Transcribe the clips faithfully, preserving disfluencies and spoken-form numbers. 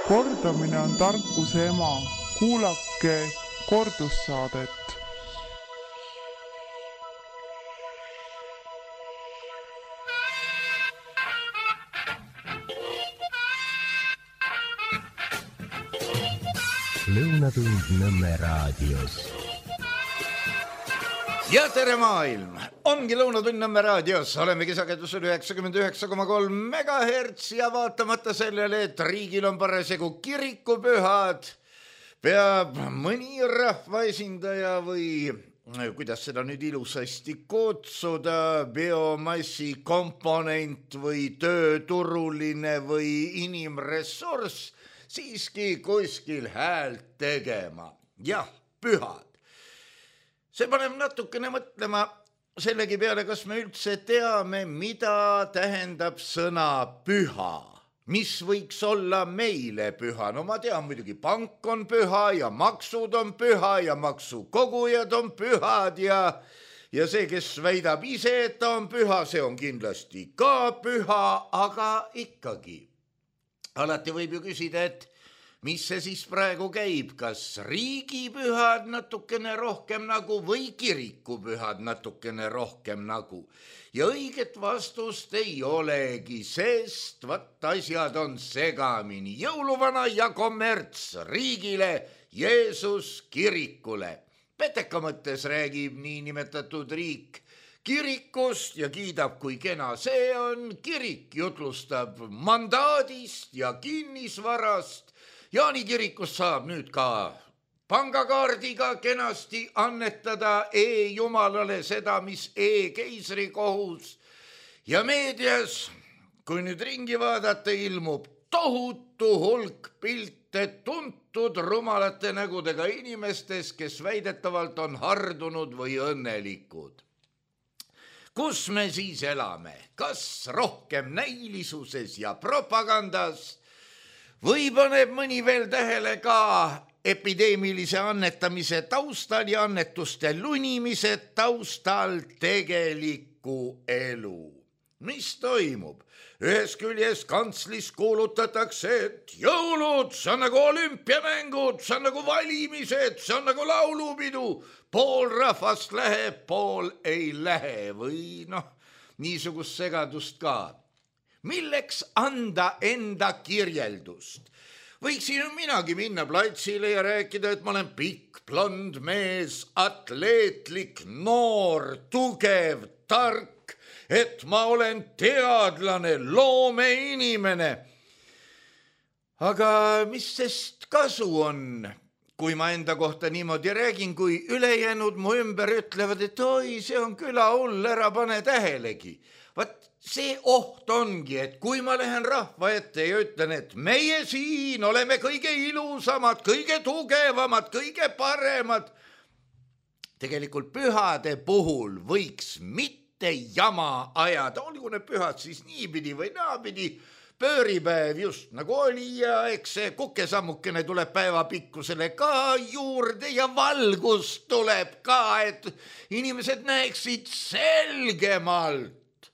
Kordamine on tarkuse ema. Kuulake kordussaadet. Lõunatund Nõmme raadios. Ja tere maailm! Ongi Lõunatund Nõmme raadios. Olemegi sagedusel üheksakümmend üheksa koma kolm megahertsi ja vaatamata sellele, et riigil on parasjagu kirikupühad, peab mõni rahvaesindaja või, kuidas seda nüüd ilusasti kutsuda, biomassi komponent või tööturuline või inimressurss siiski kuskil häält tegema. Jah, pühad. See paneb natukene mõtlema sellegi peale, kas me üldse teame, mida tähendab sõna püha. Mis võiks olla meile püha? No ma tean, muidugi pank on püha ja maksud on püha ja maksukogujad on pühad ja, ja see, kes väidab ise, et ta on püha, see on kindlasti ka püha, aga ikkagi. Alati võib ju küsida, et mis see siis praegu käib, kas riigipühad natukene rohkem nagu või kirikupühad natukene rohkem nagu. Ja õiget vastust ei olegi, sest vat asjad on segamini. Jõuluvana ja kommerts riigile, Jeesus kirikule. Peteka mõttes räägib niinimetatud riik kirikust ja kiidab, kui kena see on. Kirik jutlustab mandaadist ja kinnisvarast. Jaani kirikust saab nüüd ka pangakaardiga kenasti annetada e-jumalale seda, mis e-keisri kohus. Ja meedias, kui nüüd ringi vaadata, ilmub tohutu hulk pilte tuntud rumalate nägudega inimestes, kes väidetavalt on hardunud või õnnelikud. Kus me siis elame? Kas rohkem näilisuses ja propagandas? Või paneb mõni veel tähele ka epideemilise annetamise taustal ja annetuste lunimise taustal tegelikku elu? Mis toimub? Ühes küljes kantslis kuulutatakse, et jõulud, see on nagu olümpiamängud, see on nagu valimised, see on nagu laulupidu. Pool rahvast läheb, pool ei lähe või noh, niisugust segadust ka. Milleks anda enda kirjeldust? Võiksin minagi minna platsile ja rääkida, et ma olen pikk, blond mees, atleetlik, noor, tugev, tark, et ma olen teadlane, loomeinimene. Aga mis sest kasu on, kui ma enda kohta niimoodi räägin, kui ülejäänud mu ümber ütlevad, et oi, see on küla hull, ära pane tähelegi. Vat see oht ongi, et kui ma lähen rahva ette ja ütlen, et meie siin oleme kõige ilusamad, kõige tugevamad, kõige paremad. Tegelikult pühade puhul võiks mitte jama ajada, olgu need pühad siis niipidi või naapidi, pööripäev just nagu oli ja eks see kukesammukene tuleb päevapikkusele ka juurde ja valgust tuleb ka, et inimesed näeksid selgemalt.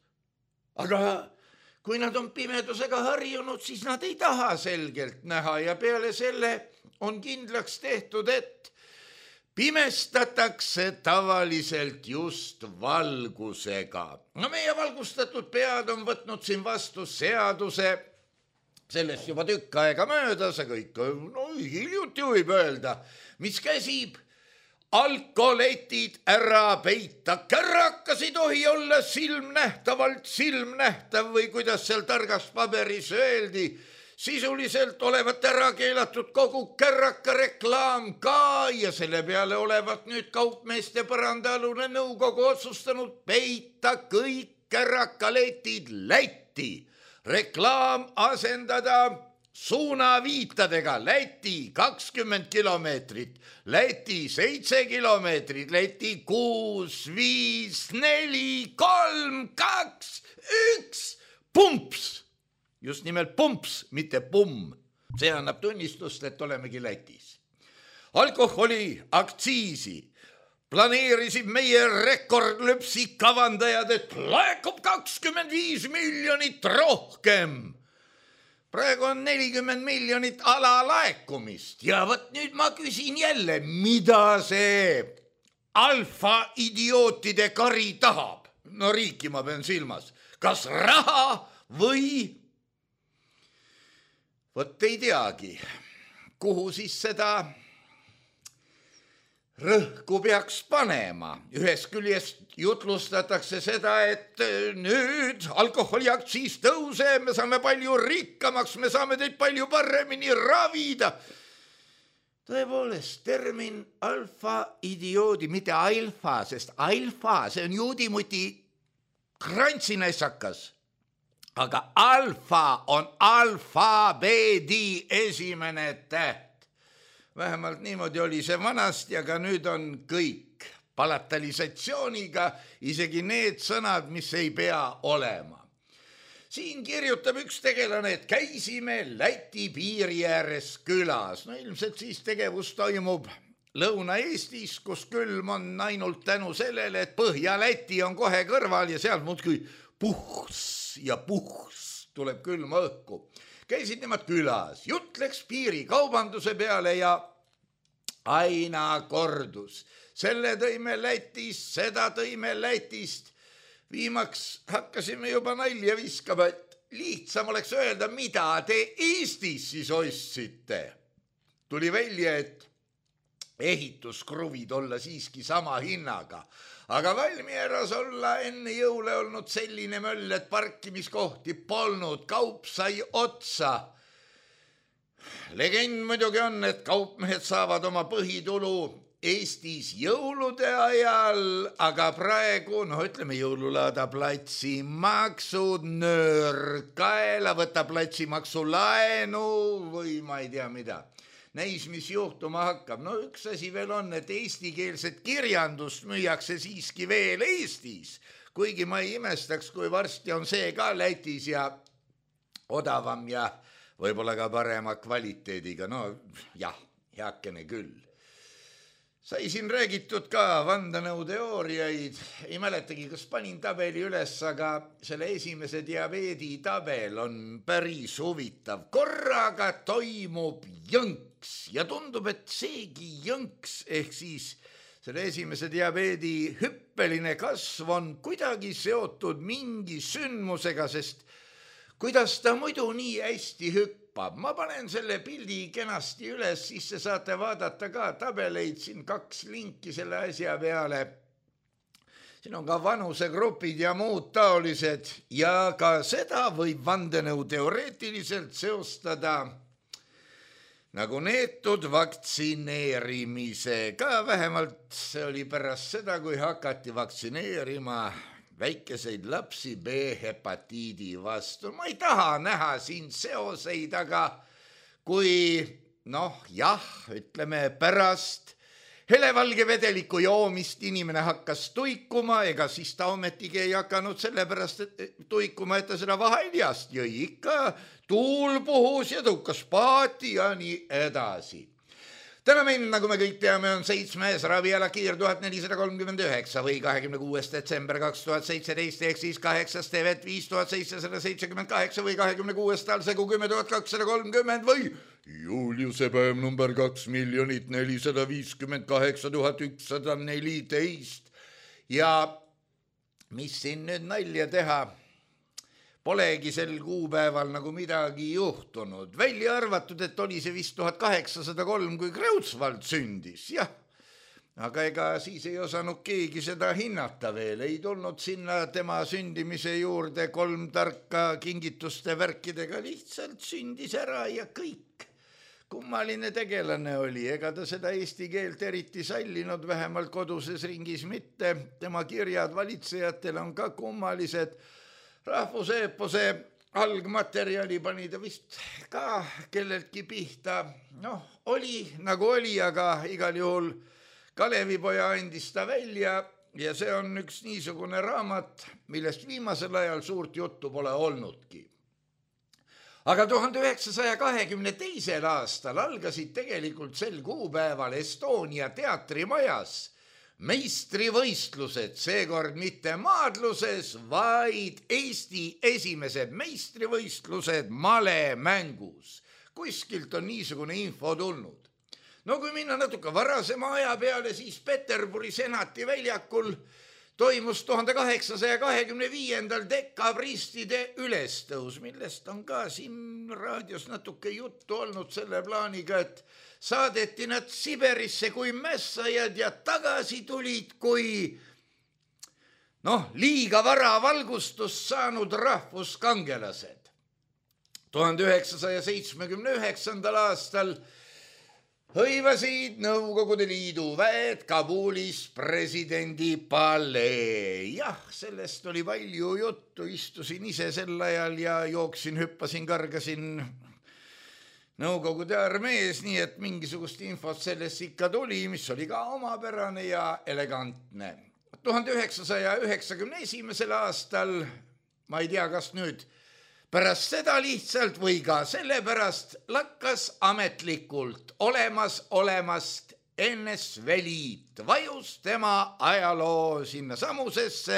Aga kui nad on pimedusega harjunud, siis nad ei taha selgelt näha ja peale selle on kindlaks tehtud, et pimestatakse tavaliselt just valgusega. No meie valgustatud pead on võtnud siin vastu seaduse, sellest juba tükk aega möödas, aga ikka no, hiljuti võib öelda, mis käsib alkoletid ära peita, kärrakas ei tohi olla silmnähtavalt silmnähtav või kuidas seal targas paberis öeldi, sisuliselt olevat ära keelatud kogu kärraka reklaam ka ja selle peale olevat nüüd kaupmeeste põrandaalune nõukogu otsustanud peita kõik kärrakaletid Lätti. Reklaam asendada suunaviitadega Läti kakskümmend kilomeetrit, Läti seitse kilomeetrit, Läti kuus, viis, neli, kolm, kaks, üks, pumps. Just nimelt pumps, mitte pumm. See annab tunnistust, et olemegi Lätis. Alkoholi aktsiisi planeerisid meie rekordlüpsi kavandajad, et laekub kakskümmend viis miljonit rohkem. praegu on nelikümmend miljonit alalaekumist ja võt nüüd ma küsin jälle, mida see alfa idiootide kari tahab? No riiki ma pean silmas. Kas raha või? Võt ei teagi, kuhu siis seda rõhku peaks panema. Ühes küljest jutlustatakse seda, et nüüd alkoholiaktsiis tõuseb, me saame palju rikkamaks, me saame teid palju paremini ravida. Tõepoolest, termin alfa idioodi, mitte alfa, sest alfa, see on juudimuti krantsinässakas. Aga alfa on alfabeedi esimene täht. Vähemalt niimoodi oli see vanasti, aga nüüd on kõik palatalisatsiooniga, isegi need sõnad, mis ei pea olema. Siin kirjutab üks tegelane, et käisime Läti piiri ääres külas. No ilmselt siis tegevus toimub Lõuna-Eestis, kus külm on ainult tänu sellele, et Põhja-Läti on kohe kõrval ja sealt muudkui puhs ja puhs tuleb külma õhku. Käisid nemad külas, jutt läks piirikaubanduse peale ja aina kordus. Selle tõime Lätist, seda tõime Lätist. Viimaks hakkasime juba nalja viskama, et lihtsam oleks öelda, mida te Eestis siis ostsite. Tuli välja, et ehituskruvid olla siiski sama hinnaga. Aga valmieras olla enne jõule olnud selline möll, et parkimiskohti polnud, kaup sai otsa. Legend muidugi on, et kaupmehed saavad oma põhitulu Eestis jõulude ajal, aga praegu, noh ütleme jõululaada platsi maksud, nöör kaela, võta platsi maksu laenu või ma ei tea mida. Näis, mis juhtuma hakkab. No üks asi veel on, et eestikeelset kirjandust müüakse siiski veel Eestis, kuigi ma ei imestaks, kui varsti on see ka Lätis ja odavam ja võib-olla ka parema kvaliteediga. No jah, heakene küll. Sai siin räägitud ka vandanõuteooriaid, ei mäletagi, kas panin tabeli üles, aga selle esimese diabeedi tabel on päris huvitav. Korraga toimub jõnks ja tundub, et seegi jõnks ehk siis selle esimese diabeedi hüppeline kasv on kuidagi seotud mingi sündmusega, sest kuidas ta muidu nii hästi hüppab. Ma panen selle pildi kenasti üles, siis te saate vaadata ka tabeleid, siin kaks linki selle asja peale. Siin on ka vanusegrupid ja muud taolised ja ka seda võib vandenõuteoreetiliselt seostada nagu neetud vaktsineerimisega. Vähemalt see oli pärast seda, kui hakati vaktsineerima väikeseid lapsi B-hepatiidi vastu. Ma ei taha näha siin seoseid, aga kui, noh jah, ütleme pärast helevalge vedeliku joomist inimene hakkas tuikuma, ega siis ta ometigi ei hakanud sellepärast et tuikuma, et ta seda vaheljast jõi. Ikka tuul puhus ja tõukas paati ja nii edasi. Täna meil, nagu me kõik teame, on seitsmes ravialakiir tuhat nelisada kolmkümmend üheksa või kahekümne kuues detsember kaks tuhat seitseteist ehk siis kaheksas tevet viis tuhat seitsesada seitsekümmend kaheksa või kahekümne kuues talsegu kümme tuhat kakssada kolmkümmend või Juliuse päev number kaks miljonit nelisada viiskümmend kaheksa tuhat ükssada neliteist. Ja mis siin nüüd nalja teha? Polegi sel kuupäeval nagu midagi juhtunud. Välja arvatud, et oli see vist tuhat kaheksasada kolm, kui Kreutzwald sündis, jah. Aga ega siis ei osanud keegi seda hinnata veel. Ei tulnud sinna tema sündimise juurde kolm tarka kingituste värkidega. Lihtsalt sündis ära ja kõik. Kummaline tegelane oli. Ega ta seda eesti keelt eriti sallinud, vähemalt koduses ringis mitte. Tema kirjad valitsejatele on ka kummalised. Rahvuseepose algmaterjali pani ta vist ka kelleltki pihta. Noh, oli nagu oli, aga igal juhul Kalevipoja andis ta välja ja see on üks niisugune raamat, millest viimasel ajal suurt juttu pole olnudki. Aga tuhande üheksasaja kahekümne teisel aastal algasid tegelikult sel kuupäeval Estonia teatrimajas meistrivõistlused, seekord mitte maadluses, vaid Eesti esimesed meistrivõistlused malemängus. Kuskilt on niisugune info tulnud. No kui minna natuke varasema aja peale, siis Peterburi senati väljakul toimus tuhande kaheksasaja kahekümne viiendal dekabristide ülestõus, millest on ka siin raadios natuke juttu olnud selle plaaniga, et saadeti nad Siberisse kui mässajad ja tagasi tulid kui noh, liiga vara valgustust saanud rahvuskangelased. tuhande üheksasaja seitsmekümne üheksandal aastal hõivasid Nõukogude Liidu väed Kabulis presidendi palee. Jah, sellest oli palju juttu, istusin ise sel ajal ja jooksin, hüppasin, kargasin Nõukogude armees, nii et mingisugust infot sellest ikka tuli, mis oli ka omapärane ja elegantne. tuhande üheksasaja üheksakümne esimesel aastal, ma ei tea, kas nüüd pärast seda lihtsalt või ka sellepärast lakkas ametlikult olemas olemast N S V Liit, vajus tema ajaloo sinna samusesse,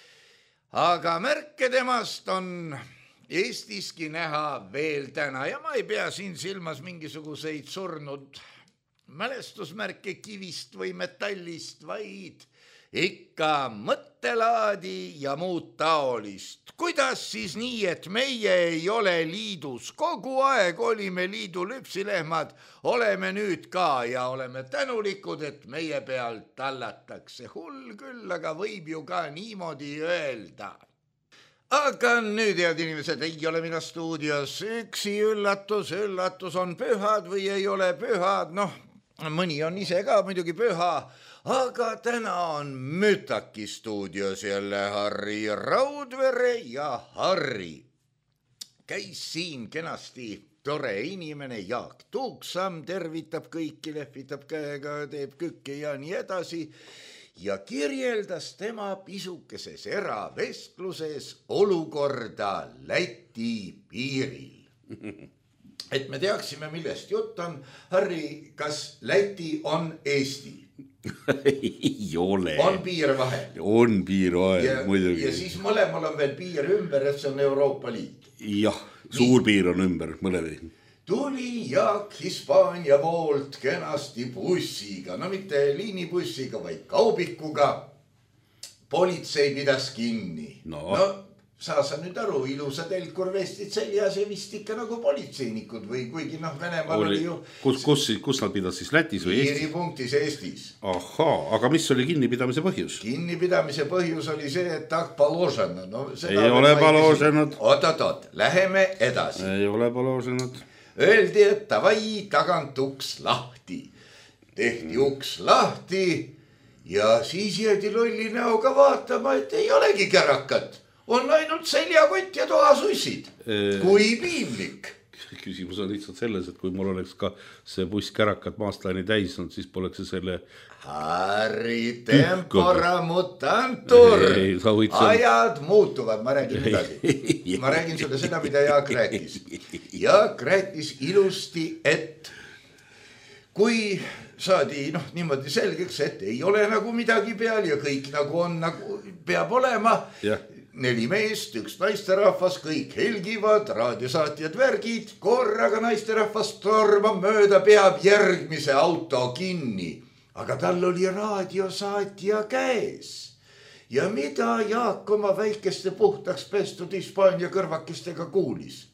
aga märke temast on Eestiski näha veel täna ja ma ei pea siin silmas mingisuguseid surnud mälestusmärke kivist või metallist, vaid ikka mõttelaadi ja muud taolist. Kuidas siis nii, et meie ei ole liidus? Kogu aeg olime liidu lüpsilehmad, oleme nüüd ka ja oleme tänulikud, et meie pealt tallatakse. Hull küll, aga võib ju ka niimoodi öelda. Aga nüüd, head inimesed, ei ole mina stuudios üksi üllatus, üllatus on pühad või ei ole pühad, noh, mõni on ise ka muidugi püha, aga täna on Mütaki stuudios jälle Harri Raudvere ja Harri käis siin kenasti tore inimene Jaak Tuuksam, tervitab kõiki, lehvitab käega, teeb kükke ja nii edasi ja kirjeldas tema pisukeses eravestluses olukorda Läti piiril. Et me teaksime, millest jutt on. Harri, kas Läti on Eesti? Ei ole. On piir vahel? On piir vahel, ja, muidugi. Ja siis mõlemal on veel piir ümber, et see on Euroopa Liit. Jah, suur Nii. piir on ümber, mõlevi. Tuli Jaak Hispaania poolt kenasti bussiga, no mitte liinibussiga, vaid kaubikuga. Politsei pidas kinni. No, no saa sa nüüd aru, ilusad elkurvestid seljas ja vist ikka nagu politseinikud või kuigi noh, Venemaal oli, oli ju... Kus, kus, kus nad pidas siis Lätis või Eestis? Piiripunktis Eestis. Ahaa, aga mis oli kinnipidamise põhjus? Kinnipidamise põhjus oli see, et tak paložena. No, ei ole paloženud. Oot, oot, oot, läheme edasi. Ei ole paloženud. Öeldi, et tavai tagant uks lahti. Tehti uks lahti ja siis jäädi lolli näoga vaatama, et ei olegi kärakat. On ainult seljakott ja toasussid. Eee... Kui piinlik. Küsimus on lihtsalt selles, et kui mul oleks ka see buss kärakat maastlaini täisnud, siis poleks see selle... Harri tempora mutantur. Ei, ajad muutuvad, ma räägin midagi. Ma räägin sulle seda, mida Jaak rääkis. Jaak rääkis ilusti, et kui saadi noh, niimoodi selgeks, et ei ole nagu midagi peal ja kõik nagu on, nagu peab olema... Ja. Neli meest, üks naisterahvas, kõik helgivad, raadiosaatjad värgid, korraga naisterahvas tormab mööda, peab järgmise auto kinni. Aga tal oli raadiosaatja käes. Ja mida Jaak oma väikeste puhtaks pestud Hispaania kõrvakestega kuulis?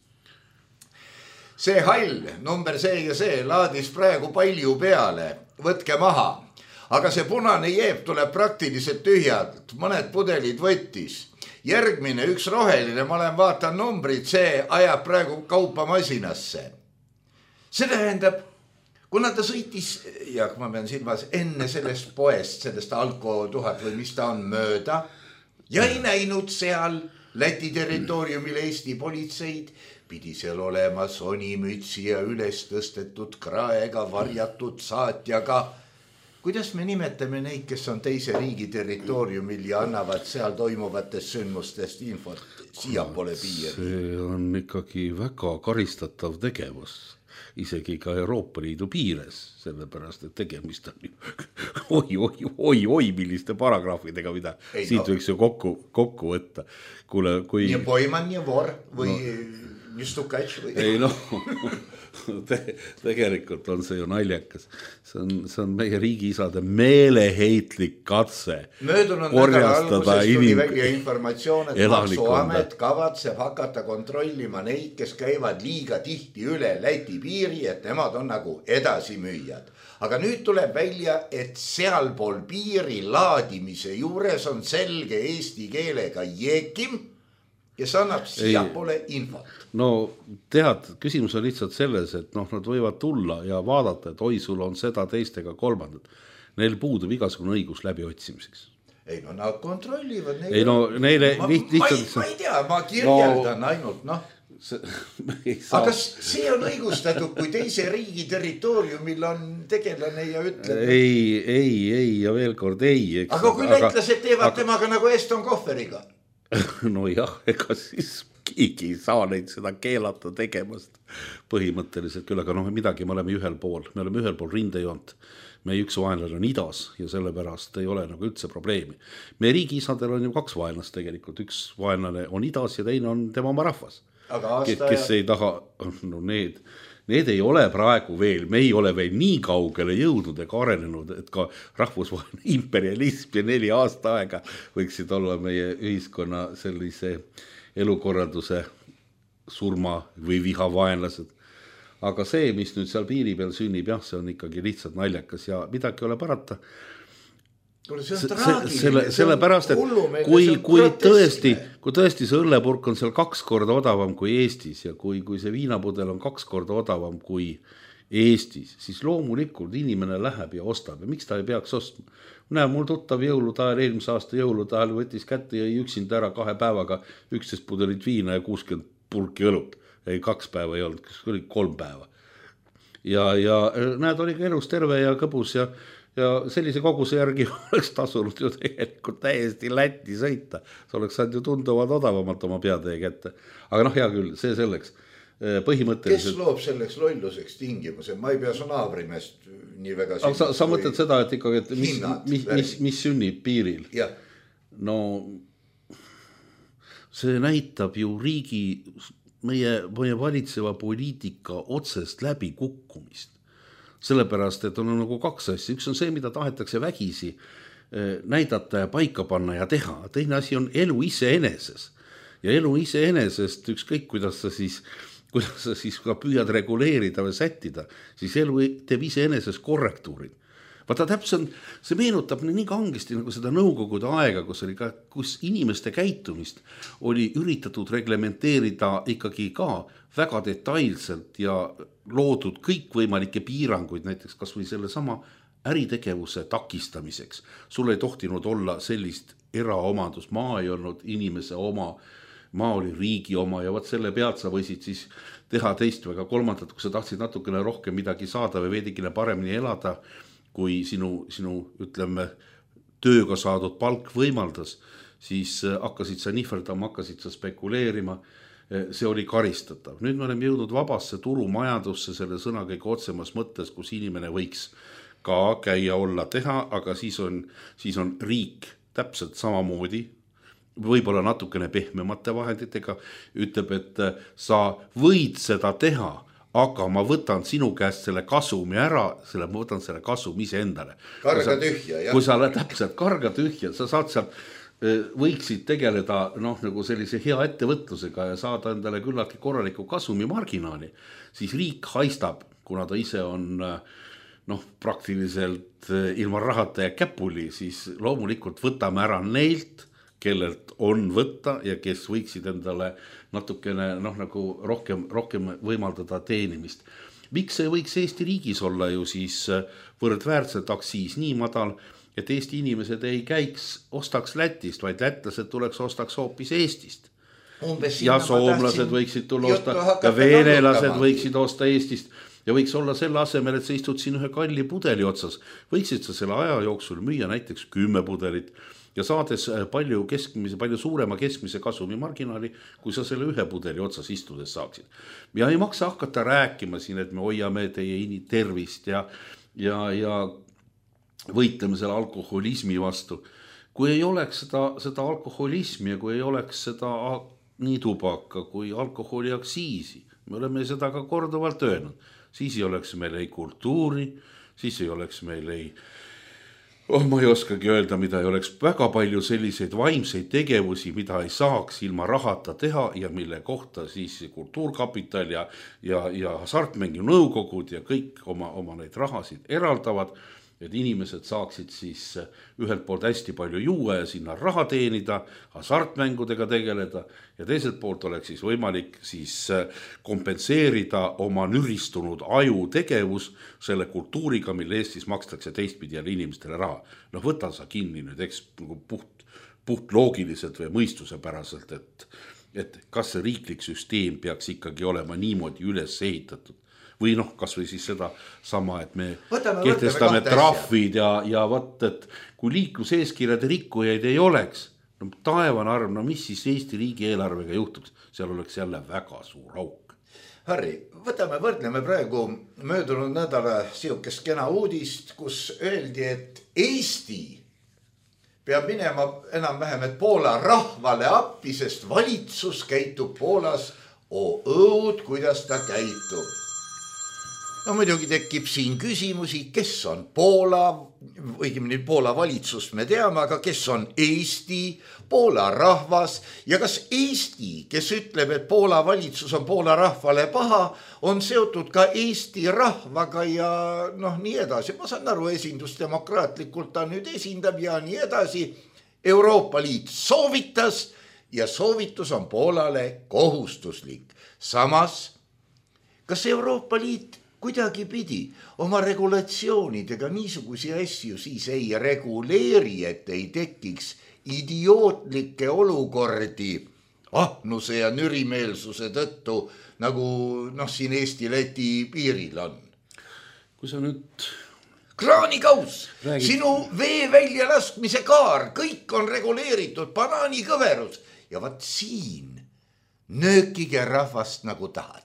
See hall, number see ja see, laadis praegu palju peale, võtke maha. Aga see punane jeep tuleb praktiliselt tühjalt, mõned pudelid võttis. Järgmine, üks roheline, ma olen vaatan numbrid, see ajab praegu kaupa masinasse. See tähendab, kuna ta sõitis, ja ma pean silmas enne sellest poest, sellest Alko tuhat või mis ta on mööda, ja ei näinud seal Läti territooriumil Eesti politseid, pidi seal olema sonimütsi ja üles tõstetud kraega varjatud saatjaga kuidas me nimetame neid, kes on teise riigi territooriumil ja annavad seal toimuvatest sündmustest infot siia pole piiri? See on ikkagi väga karistatav tegevus, isegi ka Euroopa Liidu piires, sellepärast, et tegemist on oi, oi, oi, oi, milliste paragraafidega, mida ei, siit no. võiks ju kokku, kokku võtta. Kuule, kui... Nii poiman, nii vor või no. Justukatš või... Ei noh, te, tegelikult on see ju naljakas. See on, see on meie riigiisade meeleheitlik katse möödunud nädala alguses tuli välja informatsioon, et Maksuamet kavatseb hakata kontrollima neid, kes käivad liiga tihti üle Läti piiri, et nemad on nagu edasimüüjad. Aga nüüd tuleb välja, et sealpool piiri laadimise juures on selge eesti keelega jeekim, kes annab siia pole infot. No tead, küsimus on lihtsalt selles, et noh, nad võivad tulla ja vaadata, et oi, sul on seda teistega kolmandat. Neil puudub igasugune õigus läbi otsimiseks. Ei no nad kontrollivad. Ei no neile ma, lihtsalt... ma ei tea, ma kirjeldan no, ainult, noh. See, aga see on õigustatud, kui teise riigi territooriumil on tegelane ja ütleb. Ei, ei, ei ja veel kord ei. Eks, aga kui lätlased teevad aga... temaga nagu Eston Kohveriga. No jah, ega siis keegi ei saa neid seda keelata tegemast põhimõtteliselt küll, aga noh, midagi me oleme ühel pool, me oleme ühel pool rindejoont, meie üks vaenlane on idas ja sellepärast ei ole nagu üldse probleemi. Meie riigiisadel on ju kaks vaenlast tegelikult, üks vaenlane on idas ja teine on tema oma rahvas, kes, kes ei taha, no need, need ei ole praegu veel, me ei ole veel nii kaugele jõudnud ega arenenud, et ka rahvusvaheline imperialism ja neli aasta aega võiksid olla meie ühiskonna sellise elukorralduse surma või viha vaenlased. Aga see, mis nüüd seal piiri peal sünnib, jah, see on ikkagi lihtsalt naljakas ja midagi ei ole parata. See on traagiline, selle, selle pärast, et kui, kui, tõesti, kui tõesti see õllepurk on seal kaks korda odavam kui Eestis ja kui, kui see viinapudel on kaks korda odavam kui Eestis, siis loomulikult inimene läheb ja ostab ja miks ta ei peaks ostma? Näe, mul tuttav jõulude ajal, eelmise aasta jõulude ajal võttis kätte ja üksinda ära kahe päevaga üksteist pudelit viina ja kuuskümmend purki õlut. Ei, kaks päeva ei olnud, kas oli kolm päeva. Ja, ja näed, oli ka elus terve ja kõbus ja ja sellise koguse järgi oleks tasunud ju tegelikult täiesti Lätti sõita. See oleks saanud ju tunduvalt odavamalt oma peatee kätte. Aga noh, hea küll, see selleks. Põhimõtteliselt... Kes loob selleks lolluseks tingimuse? Ma ei pea su naabrimest nii väga... Aga sa, sa mõtled seda, et ikkagi, et mis, mis, mis, mis sünnib piiril? Ja. No see näitab ju riigi, meie, meie valitseva poliitika otsest läbi kukkumist. Sellepärast, et on nagu kaks asja. Üks on see, mida tahetakse vägisi näidata ja paika panna ja teha. Teine asi on elu ise eneses. Ja elu ise enesest, ükskõik kuidas sa siis, kuidas sa siis ka püüad reguleerida või sättida, siis elu teeb ise eneses korrektuurid. Vaata täpselt, see meenutab nii kangesti nagu seda nõukogude aega, kus, oli ka, kus inimeste käitumist oli üritatud reglementeerida ikkagi ka väga detailselt ja loodud kõikvõimalikke piiranguid, näiteks kas või selle sama äritegevuse takistamiseks. Sul ei tohtinud olla sellist eraomandus, maa ei olnud inimese oma, maa oli riigi oma ja võt selle pealt sa võisid siis teha teist väga kolmandat, kui sa tahtsid natukene rohkem midagi saada või veidikene paremini elada, kui sinu, sinu ütleme, tööga saadud palk võimaldas, siis hakkasid sa nihverdama, hakkasid sa spekuleerima, see oli karistatav. Nüüd me oleme jõudnud vabasse turumajandusse selle sõna kõige otsemas mõttes, kus inimene võiks ka käia olla teha, aga siis on, siis on riik täpselt samamoodi, võib-olla natukene pehmemate vahenditega, ütleb, et sa võid seda teha, aga ma võtan sinu käest selle kasumi ära, selle, ma võtan selle kasumi ise endale. Karga tühja, jah. Kui sa oled täpselt karga tühja, sa saad sealt, võiksid tegeleda noh, nagu sellise hea ettevõtlusega ja saada endale küllaltki korraliku kasumi marginaali, siis riik haistab, kuna ta ise on noh, praktiliselt ilma rahata ja käpuli, siis loomulikult võtame ära neilt, kellelt on võtta ja kes võiksid endale natukene noh, nagu rohkem, rohkem võimaldada teenimist. Miks see võiks Eesti riigis olla ju siis võrdväärselt aksiis nii madal, et Eesti inimesed ei käiks, ostaks Lätist, vaid lätlased tuleks ostaks hoopis Eestist. Ja soomlased võiksid tulla osta ja venelased võiksid osta Eestist. ja võiks olla selle asemel, et sa istud siin ühe kalli pudeli otsas, võiksid sa selle aja jooksul müüa näiteks kümme pudelit ja saades palju keskmise, palju suurema keskmise kasumi marginaali, kui sa selle ühe pudeli otsas istudes saaksid. Ja ei maksa hakata rääkima siin, et me hoiame teie tervist ja, ja, ja võitleme selle alkoholismi vastu. Kui ei oleks seda, seda alkoholismi ja kui ei oleks seda nii tubaka kui alkoholi aktsiisi, me oleme seda ka korduvalt öelnud, siis ei oleks meil ei kultuuri, siis ei oleks meil ei Oh, ma ei oskagi öelda, mida ei oleks väga palju selliseid vaimseid tegevusi, mida ei saaks ilma rahata teha ja mille kohta siis kultuurkapital ja, ja, ja hasartmängu nõukogud ja kõik oma, oma neid rahasid eraldavad, et inimesed saaksid siis ühelt poolt hästi palju juua ja sinna raha teenida, hasartmängudega tegeleda ja teiselt poolt oleks siis võimalik siis kompenseerida oma nüristunud aju tegevus selle kultuuriga, mille Eestis makstakse teistpidi jälle inimestele raha. Noh, võta sa kinni nüüd eks puht, puht loogiliselt või mõistuse päraselt, et, et kas see riiklik süsteem peaks ikkagi olema niimoodi üles ehitatud. Või noh, kas või siis seda sama, et me võtame, kehtestame võtame trahvid ja, ja võt, et kui liikluseeskirjade rikkujaid ei oleks, no taevan arv, no mis siis Eesti riigi eelarvega juhtuks, seal oleks jälle väga suur auk. Harri, võtame, võrdleme praegu möödunud nädala siukest kena uudist, kus öeldi, et Eesti peab minema enam-vähem, et Poola rahvale appi, sest valitsus käitub Poolas oo õud, kuidas ta käitub. No muidugi tekib siin küsimusi, kes on Poola, õigemini Poola valitsust me teame, aga kes on Eesti, Poola rahvas ja kas Eesti, kes ütleb, et Poola valitsus on Poola rahvale paha, on seotud ka Eesti rahvaga ja noh, nii edasi. Ma saan aru, esindusdemokraatlikult ta nüüd esindab ja nii edasi. Euroopa Liit soovitas ja soovitus on Poolale kohustuslik. Samas, kas Euroopa Liit kuidagi pidi oma regulatsioonidega niisugusi asju siis ei reguleeri, et ei tekiks idiootlikke olukordi ahnuse ja nürimeelsuse tõttu, nagu noh, siin Eesti-Läti piiril on. Kui sa nüüd kraanikaus, räägid... sinu vee väljalaskmise kaar, kõik on reguleeritud, banaanikõverus ja vaat siin nöökige rahvast nagu tahad.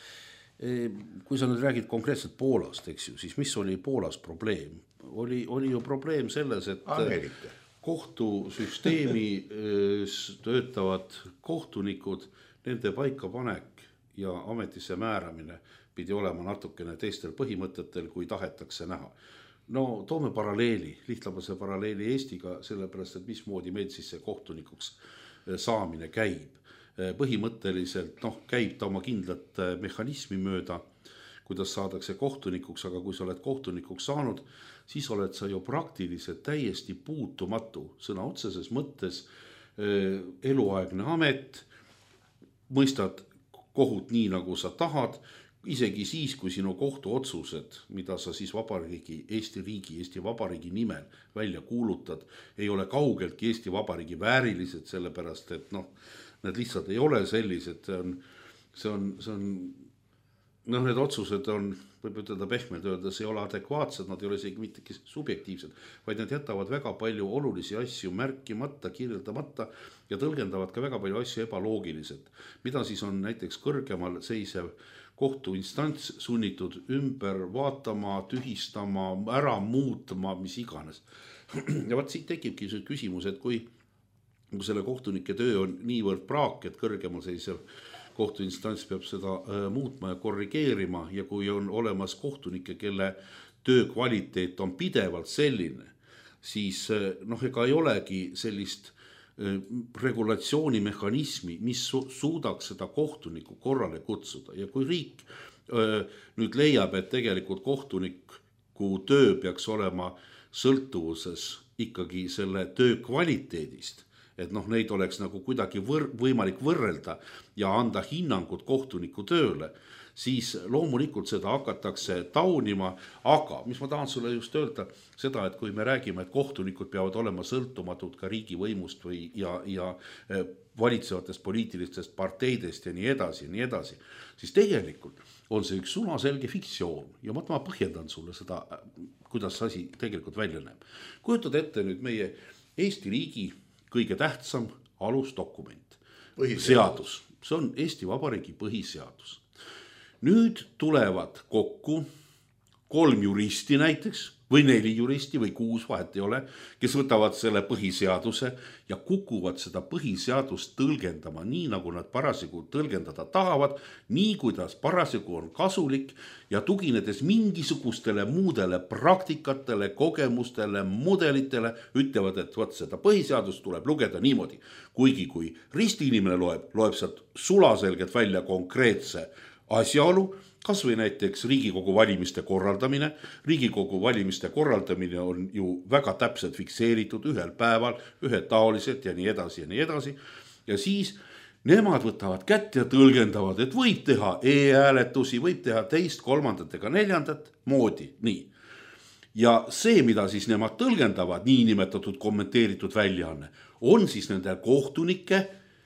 Kui sa nüüd räägid konkreetselt Poolast, eks ju, siis mis oli Poolas probleem? Oli, oli ju probleem selles, et Amerika. Kohtusüsteemi töötavad kohtunikud, nende paikapanek ja ametisse määramine pidi olema natukene teistel põhimõtetel, kui tahetakse näha. No toome paralleeli, lihtsamase paralleeli Eestiga, sellepärast, et mismoodi meil siis see kohtunikuks saamine käib. Põhimõtteliselt noh, käib ta oma kindlat mehhanismi mööda, kuidas saadakse kohtunikuks, aga kui sa oled kohtunikuks saanud, siis oled sa ju praktiliselt täiesti puutumatu, sõna otseses mõttes eluaegne amet, mõistad kohut nii, nagu sa tahad, isegi siis, kui sinu kohtuotsused, mida sa siis vabariigi, Eesti riigi, Eesti vabariigi nimel välja kuulutad, ei ole kaugeltki Eesti vabariigi väärilised, sellepärast, et noh, need lihtsalt ei ole sellised, see on, see on, see on, noh, need otsused on, võib ütelda pehmelt öelda, see ei ole adekvaatsed, nad ei ole isegi mitte subjektiivsed, vaid nad jätavad väga palju olulisi asju märkimata, kirjeldamata ja tõlgendavad ka väga palju asju ebaloogiliselt, mida siis on näiteks kõrgemal seisev kohtuinstants sunnitud ümber vaatama, tühistama, ära muutma, mis iganes. Ja vaat siit tekibki see küsimus, et kui kui selle kohtunike töö on niivõrd praak, et kõrgemal seisev kohtuinstants peab seda muutma ja korrigeerima ja kui on olemas kohtunikke, kelle töö kvaliteet on pidevalt selline, siis noh, ega ei olegi sellist regulatsioonimehhanismi, mis suudaks seda kohtuniku korrale kutsuda ja kui riik nüüd leiab, et tegelikult kohtuniku töö peaks olema sõltuvuses ikkagi selle töö kvaliteedist, et noh, neid oleks nagu kuidagi võr, võimalik võrrelda ja anda hinnangut kohtuniku tööle, siis loomulikult seda hakatakse taunima, aga mis ma tahan sulle just öelda, seda, et kui me räägime, et kohtunikud peavad olema sõltumatud ka riigivõimust või ja, ja valitsevatest poliitilistest parteidest ja nii edasi ja nii edasi, siis tegelikult on see üks sunaselge fiktsioon ja ma, ma põhjendan sulle seda, kuidas see asi tegelikult välja näeb. Kujutad ette nüüd meie Eesti riigi kõige tähtsam alusdokument, seadus, see on Eesti Vabariigi põhiseadus. Nüüd tulevad kokku kolm juristi näiteks, või neli juristi või kuus, vahet ei ole, kes võtavad selle põhiseaduse ja kukuvad seda põhiseadust tõlgendama nii, nagu nad parasjagu tõlgendada tahavad, nii kuidas parasjagu on kasulik ja tuginedes mingisugustele muudele praktikatele, kogemustele, mudelitele, ütlevad, et võt seda põhiseadust tuleb lugeda niimoodi. Kuigi kui ristiinimene loeb, loeb sealt sulaselgelt välja konkreetse asjaolu, kas või näiteks Riigikogu valimiste korraldamine. Riigikogu valimiste korraldamine on ju väga täpselt fikseeritud ühel päeval, ühetaoliselt ja nii edasi ja nii edasi. Ja siis nemad võtavad kätt ja tõlgendavad, et võib teha e-hääletusi, võib teha teist, kolmandat ega neljandat moodi. Nii. Ja see, mida siis nemad tõlgendavad, niinimetatud kommenteeritud väljaanne, on siis nende kohtunike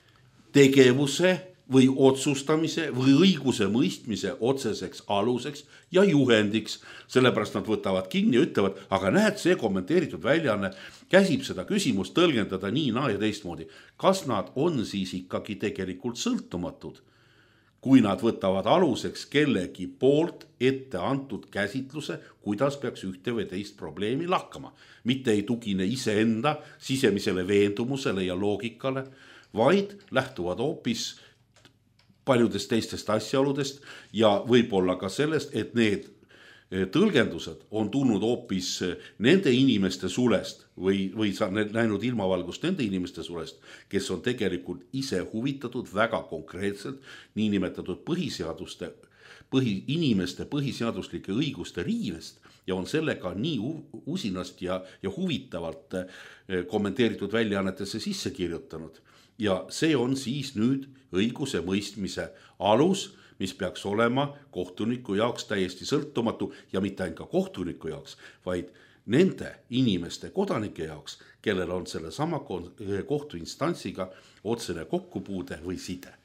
tegevuse või otsustamise või õiguse mõistmise otseseks aluseks ja juhendiks. Sellepärast nad võtavad kinni ja ütlevad, aga näed, see kommenteeritud väljaanne käsib seda küsimust tõlgendada nii, naa ja teistmoodi. Kas nad on siis ikkagi tegelikult sõltumatud, kui nad võtavad aluseks kellegi poolt ette antud käsitluse, kuidas peaks ühte või teist probleemi lakkama. Mitte ei tugine iseenda sisemisele veendumusele ja loogikale, vaid lähtuvad hoopis paljudest teistest asjaoludest ja võib-olla ka sellest, et need tõlgendused on tulnud hoopis nende inimeste sulest või, või sa näinud ilmavalgust nende inimeste sulest, kes on tegelikult ise huvitatud väga konkreetselt niinimetatud põhiseaduste, põhi, inimeste põhiseaduslike õiguste riivest ja on sellega nii usinast ja, ja huvitavalt kommenteeritud väljaannetesse sisse kirjutanud. Ja see on siis nüüd õiguse mõistmise alus, mis peaks olema kohtuniku jaoks täiesti sõltumatu ja mitte ainult ka kohtuniku jaoks, vaid nende inimeste kodanike jaoks, kellel on selle sama kohtuinstantsiga otsene kokkupuude või side.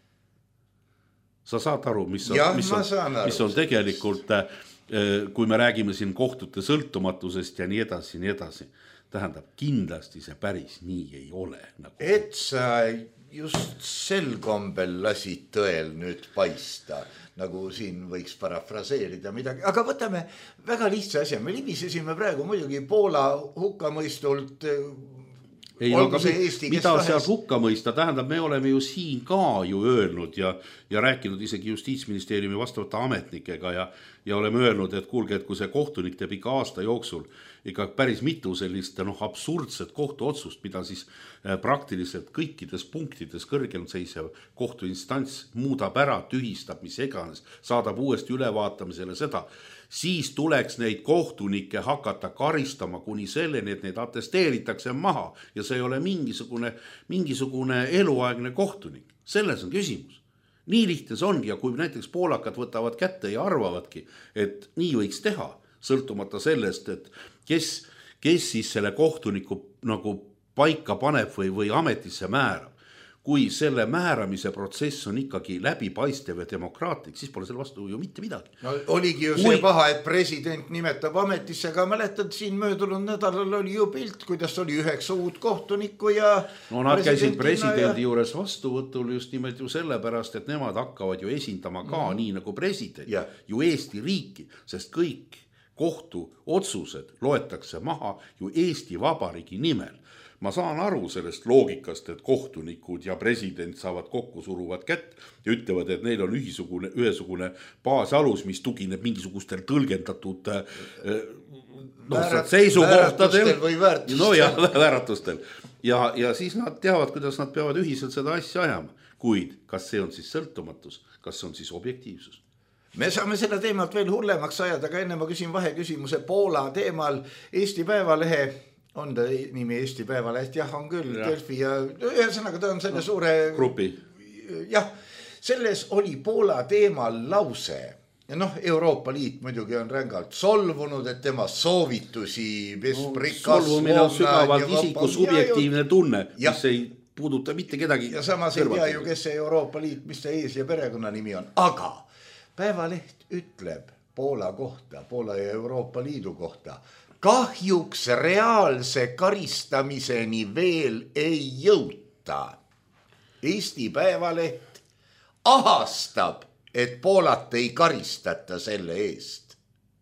Sa saad aru, mis on, ja, mis on, mis on tegelikult, kui me räägime siin kohtute sõltumatusest ja nii edasi, nii edasi. Tähendab, kindlasti see päris nii ei ole. Nagu... Et sa just sel kombel lasid tõel nüüd paista, nagu siin võiks parafraseerida midagi. Aga võtame väga lihtsa asja. Me libisesime praegu muidugi Poola hukkamõistult. Ei, no, aga mida seal hukka mõista, tähendab, me oleme ju siin ka ju öelnud ja, ja rääkinud isegi Justiitsministeeriumi vastavate ametnikega ja, ja oleme öelnud, et kuulge, et kui see kohtunik teeb ikka aasta jooksul ikka päris mitu sellist noh, absurdset kohtuotsust, mida siis praktiliselt kõikides punktides kõrgel seisev kohtuinstants muudab ära, tühistab, mis eganes, saadab uuesti ülevaatamisele seda, siis tuleks neid kohtunikke hakata karistama kuni selleni, et neid attesteeritakse maha ja see ei ole mingisugune, mingisugune eluaegne kohtunik. Selles on küsimus. Nii lihtne see ongi ja kui näiteks poolakad võtavad kätte ja arvavadki, et nii võiks teha, sõltumata sellest, et kes, kes siis selle kohtuniku nagu paika paneb või, või ametisse määrab. Kui selle määramise protsess on ikkagi läbipaistev ja demokraatlik, siis pole selle vastu ju mitte midagi. No oligi ju see Kui... paha, et president nimetab ametisse, aga mäletad, siin möödunud nädalal oli ju pilt, kuidas oli üheksa uut kohtunikku ja... No nad käisid presidendi ja... juures vastuvõtul just nimelt ju sellepärast, et nemad hakkavad ju esindama ka mm. nii nagu president ja. Ju Eesti riiki, sest kõik kohtu otsused loetakse maha ju Eesti Vabariigi nimel. Ma saan aru sellest loogikast, et kohtunikud ja president saavad kokku suruvad kätt ja ütlevad, et neil on ühisugune, ühesugune baasalus, mis tugineb mingisugustel tõlgendatud no, Väärat, seisukohtadel või väärtustel. No ja, väärtustel. Ja, ja siis nad teavad, kuidas nad peavad ühiselt seda asja ajama. Kuid kas see on siis sõltumatus, kas see on siis objektiivsus? Me saame selle teemalt veel hullemaks ajada, aga enne ma küsin vaheküsimuse Poola teemal Eesti Päevalehe. On ta nimi Eesti Päevaleht? Jah, on küll. Ja. Delfi ja ühesõnaga ta on selle no, suure... Grupi. Jah, selles oli Poola teemal lause. Ja noh, Euroopa Liit muidugi on rängalt solvunud, et tema soovitusi... No, solvumine on sügavalt isiku subjektiivne tunne, mis ei puuduta mitte kedagi. Ja samas ei tea ju, kes see Euroopa Liit, mis see ees- ja perekonna nimi on. Aga Päevaleht ütleb Poola kohta, Poola ja Euroopa Liidu kohta, kahjuks reaalse karistamiseni veel ei jõuta. Eesti Päevaleht ahastab, et Poolat ei karistata selle eest.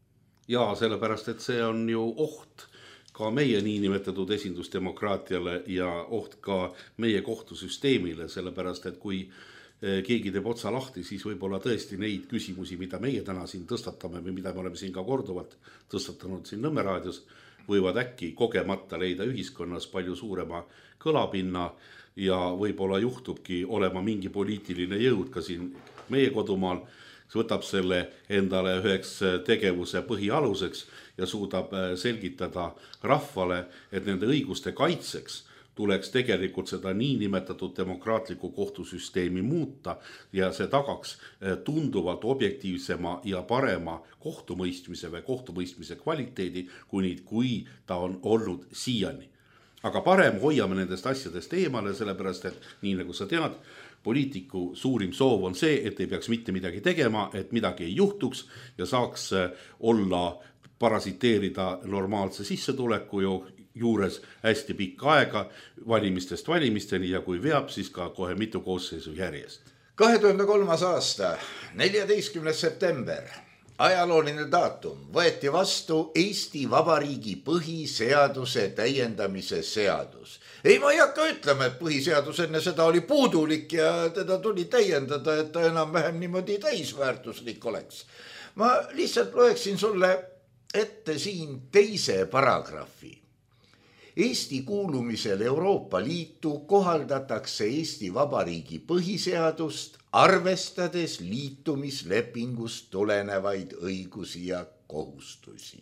Ja sellepärast, et see on ju oht ka meie niinimetatud esindusdemokraatiale ja oht ka meie kohtusüsteemile, sellepärast, et kui keegi teeb otsa lahti, siis võib-olla tõesti neid küsimusi, mida meie täna siin tõstatame või mida me oleme siin ka korduvalt tõstatanud siin Nõmme raadios, võivad äkki kogemata leida ühiskonnas palju suurema kõlapinna ja võib-olla juhtubki olema mingi poliitiline jõud ka siin meie kodumaal, võtab selle endale üheks tegevuse põhialuseks ja suudab selgitada rahvale, et nende õiguste kaitseks tuleks tegelikult seda niinimetatud demokraatliku kohtusüsteemi muuta ja see tagaks tunduvalt objektiivsema ja parema kohtumõistmise või kohtumõistmise kvaliteedi, kui ta on olnud siiani. Aga parem hoiame nendest asjadest eemale, sellepärast, et nii nagu sa tead, poliitiku suurim soov on see, et ei peaks mitte midagi tegema, et midagi ei juhtuks ja saaks olla, parasiteerida normaalse sissetuleku juures hästi pikka aega valimistest valimisteni ja kui veab, siis ka kohe mitu koosseisu järjest. kahe tuhande kolmas aasta, neljateistkümnes september, ajalooline daatum, võeti vastu Eesti Vabariigi põhiseaduse täiendamise seadus. Ei, ma ei hakka ütlema, et põhiseadus enne seda oli puudulik ja teda tuli täiendada, et ta enam vähem niimoodi täisväärtuslik oleks. Ma lihtsalt loeksin sulle ette siin teise paragrahvi. Eesti kuulumisel Euroopa Liitu kohaldatakse Eesti Vabariigi põhiseadust, arvestades liitumislepingust tulenevaid õigusi ja kohustusi.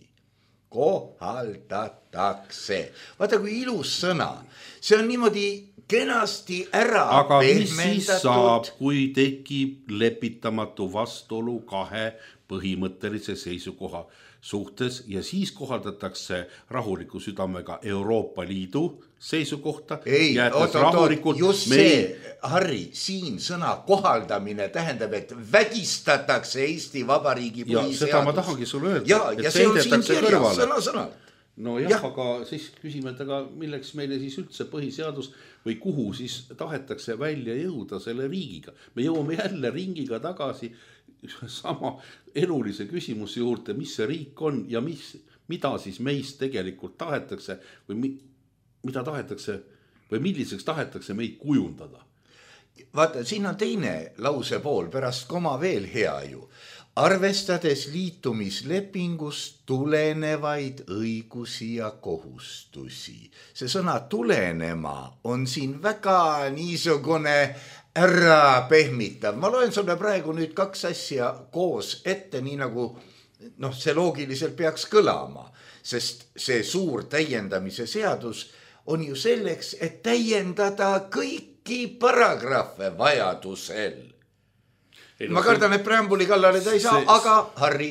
Kohaldatakse. Vaata, kui ilus sõna. See on niimoodi kenasti ära aga mis siis saab, kui tekib lepitamatu vastuolu kahe põhimõttelise seisukoha suhtes ja siis kohaldatakse rahuliku südamega Euroopa Liidu seisukohta. Ei, oot, oot, just meil... see, Harri, siin sõna kohaldamine tähendab, et vägistatakse Eesti Vabariigi põhiseadus. Ja seda ma tahangi sulle öelda. Ja, ja see on siin kirjas sõna sõnalt. No jah, ja. Aga siis küsime, et aga milleks meile siis üldse põhiseadus või kuhu siis tahetakse välja jõuda selle riigiga. Me jõuame jälle ringiga tagasi sama elulise küsimuse juurde, mis see riik on ja mis, mida siis meist tegelikult tahetakse või mi, mida tahetakse või milliseks tahetakse meid kujundada. Vaata, siin on teine lause pool, pärast koma veel hea ju. Arvestades liitumislepingust tulenevaid õigusi ja kohustusi. See sõna tulenema on siin väga niisugune ära pehmitav. Ma loen sulle praegu nüüd kaks asja koos ette, nii nagu noh, see loogiliselt peaks kõlama, sest see suur täiendamise seadus on ju selleks, et täiendada kõiki paragrahve vajadusel. Ei, no, ma kardan, et preambuli kallale ta ei saa, see... aga Harri,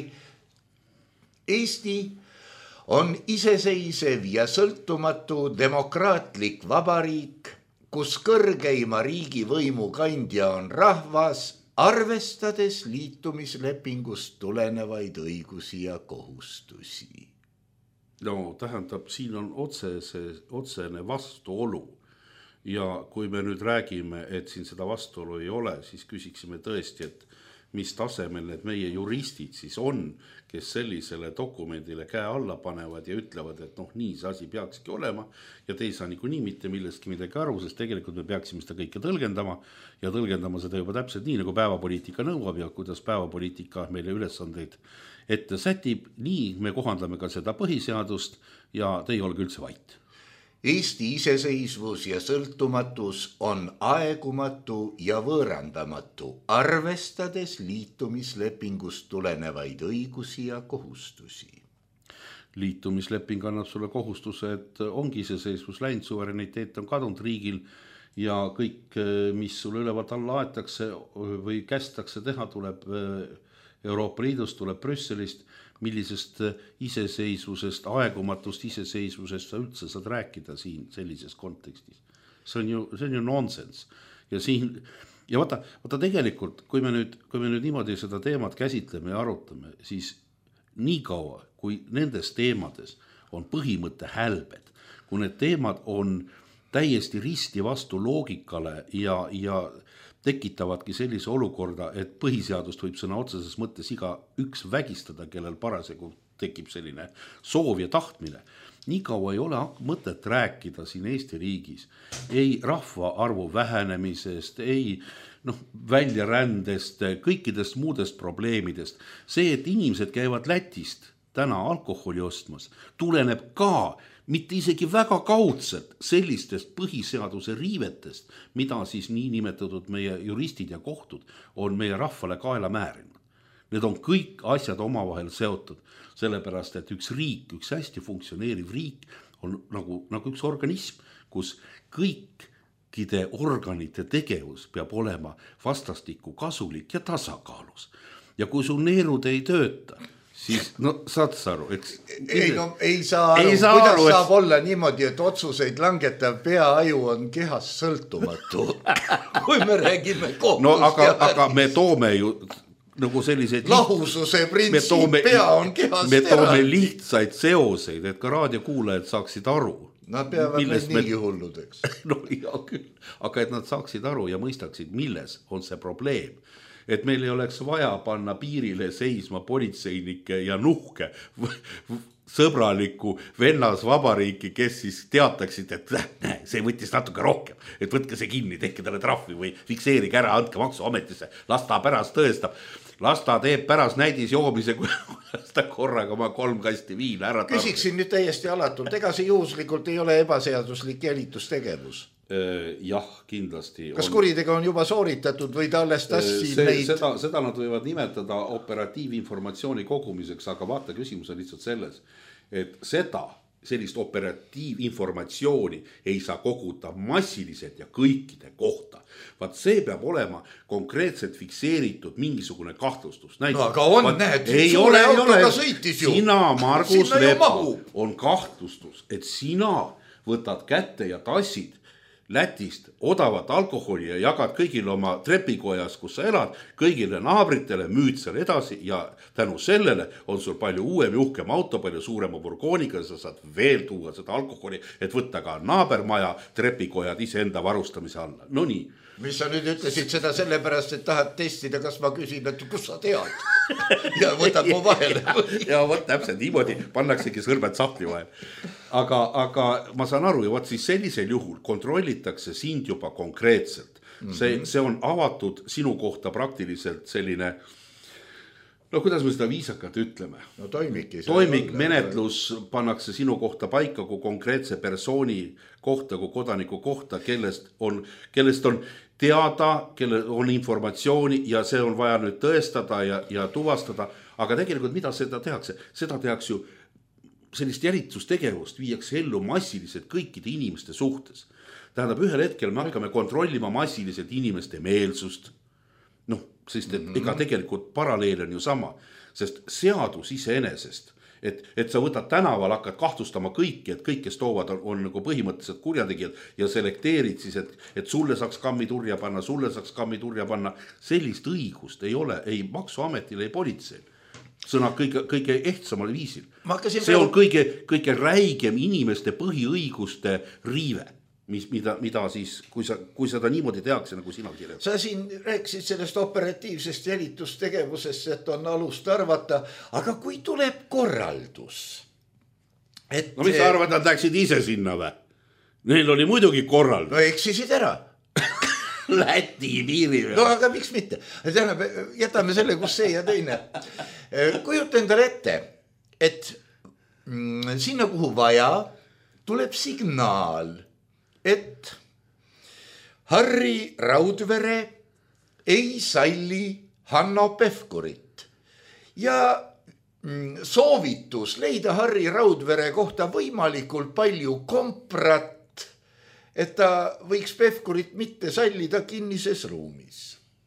Eesti on iseseisev ja sõltumatu demokraatlik vabariik, kus kõrgeima riigivõimu kandja on rahvas, arvestades liitumislepingust tulenevaid õigusi ja kohustusi. No tähendab, siin on otsese, otsene vastuolu. Ja kui me nüüd räägime, et siin seda vastuolu ei ole, siis küsiksime tõesti, et mis tasemel need meie juristid siis on, kes sellisele dokumendile käe alla panevad ja ütlevad, et noh, nii see asi peakski olema ja te ei saa niikuinii mitte millestki midagi aru, sest tegelikult me peaksime seda kõike tõlgendama ja tõlgendama seda juba täpselt nii, nagu päevapoliitika nõuab ja kuidas päevapoliitika meile ülesandeid ette sätib, nii me kohandame ka seda põhiseadust ja te ei ole üldse vait. Eesti iseseisvus ja sõltumatus on aegumatu ja võõrandamatu, arvestades liitumislepingust tulenevaid õigusi ja kohustusi. Liitumisleping annab sulle kohustuse, et ongi iseseisvus läinud, suvereniteet on kadunud riigil ja kõik, mis sulle ülevalt alla aetakse või kästakse teha, tuleb Euroopa Liidust, tuleb Brüsselist, millisest iseseisvusest, aegumatust iseseisvusest sa üldse saad rääkida siin sellises kontekstis. see on ju, see on ju nonsense. Ja siin, ja vaata, vaata tegelikult, kui me nüüd, kui me nüüd niimoodi seda teemat käsitleme ja arutame, siis nii kaua, kui nendes teemades on põhimõtte hälbed, kui need teemad on täiesti risti vastu loogikale ja, ja tekitavadki sellise olukorda, et põhiseadust võib sõna otseses mõttes iga üks vägistada, kellel parasjagu tekib selline soov ja tahtmine. Nii kaua ei ole mõtet rääkida siin Eesti riigis ei rahvaarvu vähenemisest, ei noh, väljarändest, kõikidest muudest probleemidest. See, et inimesed käivad Lätist täna alkoholi ostmas, tuleneb ka mitte isegi väga kaudselt sellistest põhiseaduse riivetest, mida siis niinimetatud meie juristid ja kohtud on meie rahvale kaela määrinud. Need on kõik asjad omavahel seotud, sellepärast, et üks riik, üks hästi funktsioneeriv riik on nagu, nagu üks organism, kus kõikide organite tegevus peab olema vastastikku kasulik ja tasakaalus. Ja kui su neerud ei tööta, siis no saad sa aru, eks? Ei, no, ei saa aru, ei saa kuidas aru, saab et... olla niimoodi, et otsuseid langetav peaaju on kehast sõltumatu, kui me räägime kohtus. No aga, aga me toome ju nagu selliseid lahususe printsiip toome, pea on kehast me toome eraldi. Lihtsaid seoseid, et ka raadiokuulajad saaksid aru. Nad peavad meil niigi hulludeks. No hea küll, aga et nad saaksid aru ja mõistaksid, milles on see probleem. Et meil ei oleks vaja panna piirile seisma politseinikke ja nuhke sõbraliku vennas vabariiki, kes siis teataksid, et näe, see võttis natuke rohkem, et võtke see kinni, tehke talle trahvi või fikseerige ära, andke maksuametisse, las ta pärast tõestab. Las ta teeb pärast näidis joomise, kui ta korraga oma kolm kasti viina ära tarvib. Küsiksin nüüd täiesti alatult, ega see juhuslikult ei ole ebaseaduslik jälitustegevus? Jah, kindlasti. Kas kuritega on juba sooritatud või ta alles tassi neid? Seda, seda nad võivad nimetada operatiivinformatsiooni kogumiseks, aga vaata, küsimus on lihtsalt selles, et seda sellist operatiivinformatsiooni ei saa koguda massiliselt ja kõikide kohta. Vaat see peab olema konkreetselt fikseeritud mingisugune kahtlustus. No aga on, Vaat, näed, suure autoga sõitis ju. Sina, Margus Lepo, on kahtlustus, et sina võtad kätte ja tassid Lätist odavat alkoholi ja jagad kõigile oma trepikojas, kus sa elad, kõigile naabritele, müüd seal edasi ja tänu sellele on sul palju uuem ja uhkem auto, palju suurema furgooniga, sa saad veel tuua seda alkoholi, et võtta ka naabermaja trepikojad iseenda varustamise alla. No nii. Mis sa nüüd ütlesid seda sellepärast, et tahad testida, kas ma küsin, et kus sa tead ja võtad mu vahele. Ja võt täpselt niimoodi, pannaksegi sõrmed sahtli vahel. Aga, aga ma saan aru, ja võt siis sellisel juhul kontrollitakse sind juba konkreetselt. See, see on avatud sinu kohta praktiliselt selline, no kuidas me seda viisakalt ütleme? No toimik. Toimik, menetlus pannakse sinu kohta paika kui konkreetse persooni kohta, kui kodaniku kohta, kellest on, kellest on teada, kellel on informatsiooni ja see on vaja nüüd tõestada ja, ja tuvastada. Aga tegelikult mida seda tehakse? Seda tehakse ju sellist jälitustegevust viiakse ellu massiliselt kõikide inimeste suhtes. Tähendab, ühel hetkel me hakkame kontrollima massiliselt inimeste meelsust. Noh, sest et mm-hmm. ega tegelikult paralleel on ju sama, sest seadus iseenesest, et, et sa võtad tänaval, hakkad kahtlustama kõiki, et kõik, kes toovad, on, on nagu põhimõtteliselt kurjategijad ja selekteerid siis, et, et sulle saaks kammi turja panna, sulle saaks kammi turja panna. Sellist õigust ei ole ei maksuametil, ei politseil. Sõna kõige, kõige ehtsamal viisil. See on kõige, kõige räigem inimeste põhiõiguste riive. Mis, mida, mida siis, kui, sa, kui seda niimoodi tehakse, nagu sina kirjad. Sa siin rääkisid sellest operatiivsest jälitustegevusest, et on alust arvata, aga kui tuleb korraldus? Et... No mis sa arvad, nad läksid ise sinna või? Neil oli muidugi korraldus. No eksisid ära. Läti piiri. No aga miks mitte? Tähendab, jätame selle, kus see ja teine. Kujuta endale ette, et mm, sinna kuhu vaja tuleb signaal, et Harri Raudvere ei salli Hanno Pevkurit ja soovitus leida Harri Raudvere kohta võimalikult palju komprat, et ta võiks Pevkurit mitte sallida kinnises ruumis.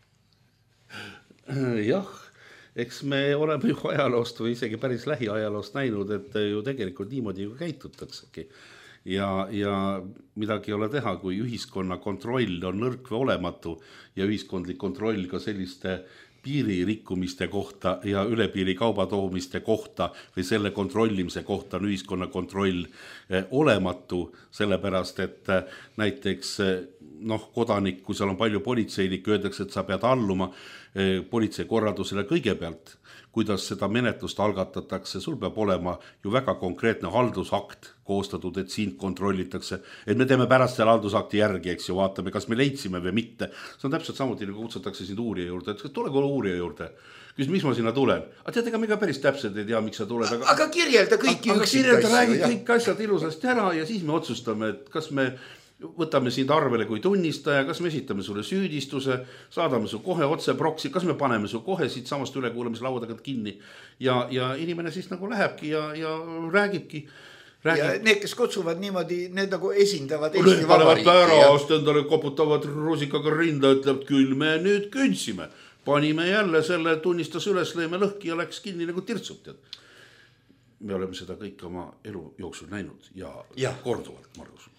Jah, eks me oleme ju ajaloost või isegi päris lähiajaloost näinud, et ju tegelikult niimoodi ju käitutaksegi. ja, ja midagi ei ole teha, kui ühiskonna kontroll on nõrk või olematu ja ühiskondlik kontroll ka selliste piiririkkumiste kohta ja ülepiiri kaubatoomiste kohta või selle kontrollimise kohta on ühiskonna kontroll olematu, sellepärast et näiteks noh, kodanik, kui seal on palju politseinik, öeldakse, et sa pead alluma politsei korraldusele kõigepealt, kuidas seda menetlust algatatakse, sul peab olema ju väga konkreetne haldusakt koostatud, et sind kontrollitakse, et me teeme pärast selle haldusakti järgi, eks ju, vaatame, kas me leidsime või mitte. See on täpselt samuti, nagu kutsutakse sind uurija juurde, et tule kohe uurija juurde. Küsis, miks ma sinna tulen? Aga tead, ega me ka päris täpselt ei tea, miks sa tuled. Aga, aga kirjelda kõiki aga kirjelda, räägi kõik asjad ilusasti ära ja siis me otsustame, et kas me võtame sind arvele kui tunnistaja, kas me esitame sulle süüdistuse, saadame su kohe otse proksi, kas me paneme su kohe siit samast ülekuulamise laua tagant kinni ja, ja inimene siis nagu lähebki ja, ja räägibki. Räägib. Ja need, kes kutsuvad niimoodi, need nagu esindavad Eesti Vabariiki. Pärast endale koputavad rusikaga rinda, ütleb, küll me nüüd kündsime. Panime jälle selle, tunnistas üles, lõime lõhki ja läks kinni nagu tirtsub. Me oleme seda kõik oma elu jooksul näinud ja, ja. korduvalt, Margus.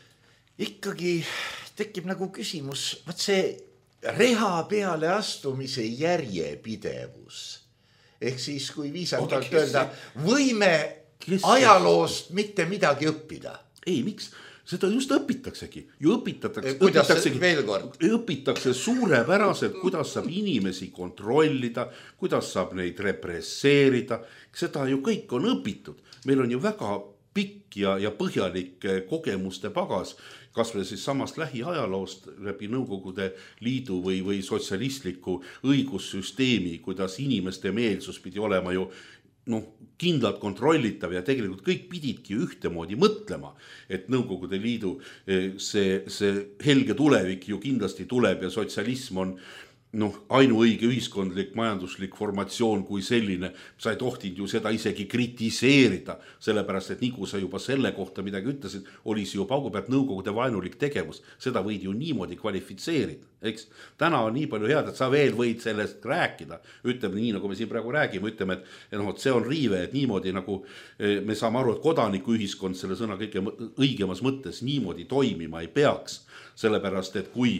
Ikkagi tekib nagu küsimus, vaat see reha peale astumise järjepidevus. Ehk siis, kui viisakalt öelda, võime ajaloost mitte midagi õppida. Ei, miks? Seda just õpitaksegi. Ju õpitatakse, kuidas õpitaksegi, veel kord? Õpitakse suurepäraselt, kuidas saab inimesi kontrollida, kuidas saab neid represseerida. Seda ju kõik on õpitud. Meil on ju väga pikk ja, ja põhjalik kogemuste pagas, kas või siis samast lähiajaloost läbi Nõukogude Liidu või, või sotsialistliku õigussüsteemi, kuidas inimeste meelsus pidi olema ju noh, kindlalt kontrollitav ja tegelikult kõik pididki ühtemoodi mõtlema, et Nõukogude Liidu see, see helge tulevik ju kindlasti tuleb ja sotsialism on noh, ainuõige ühiskondlik majanduslik formatsioon kui selline, sa ei tohtinud ju seda isegi kritiseerida, sellepärast, et nii kui sa juba selle kohta midagi ütlesid, oli see ju paugu pealt Nõukogude vaenulik tegevus, seda võid ju niimoodi kvalifitseerida, eks? Täna on nii palju head, et sa veel võid sellest rääkida, ütleme nii, nagu me siin praegu räägime, ütleme, et, et, no, et see on riive, et niimoodi nagu me saame aru, et kodaniku ühiskond selle sõna kõige õigemas mõttes niimoodi toimima ei peaks, sellepärast, et kui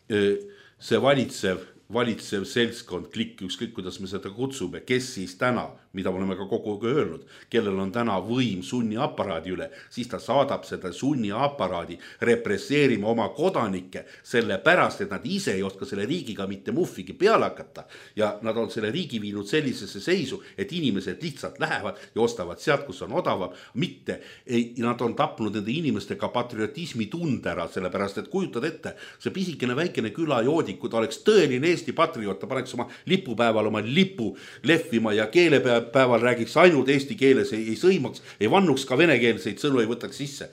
see valitsev valitsev seltskond, klikk, ükskõik kuidas me seda kutsume, kes siis täna, mida me oleme ka kogu aeg öelnud, kellel on täna võim sunniaparaadi üle, siis ta saadab seda sunniaparaadi represseerima oma kodanikke selle pärast, et nad ise ei oska selle riigiga mitte muffigi peale hakata ja nad on selle riigi viinud sellisesse seisu, et inimesed lihtsalt lähevad ja ostavad sealt, kus on odavam, mitte ei, nad on tapnud nende inimestega patriotismi tunde ära, sellepärast, et kujutad ette, see pisikene väikene külajoodik, kui ta oleks tõeline Eesti patrioot, ta paneks oma lipupäeval oma lipu lehvima ja keelepäeval räägiks ainult eesti keeles, ei, ei sõimaks, ei vannuks ka venekeelseid sõnu, ei võtaks sisse.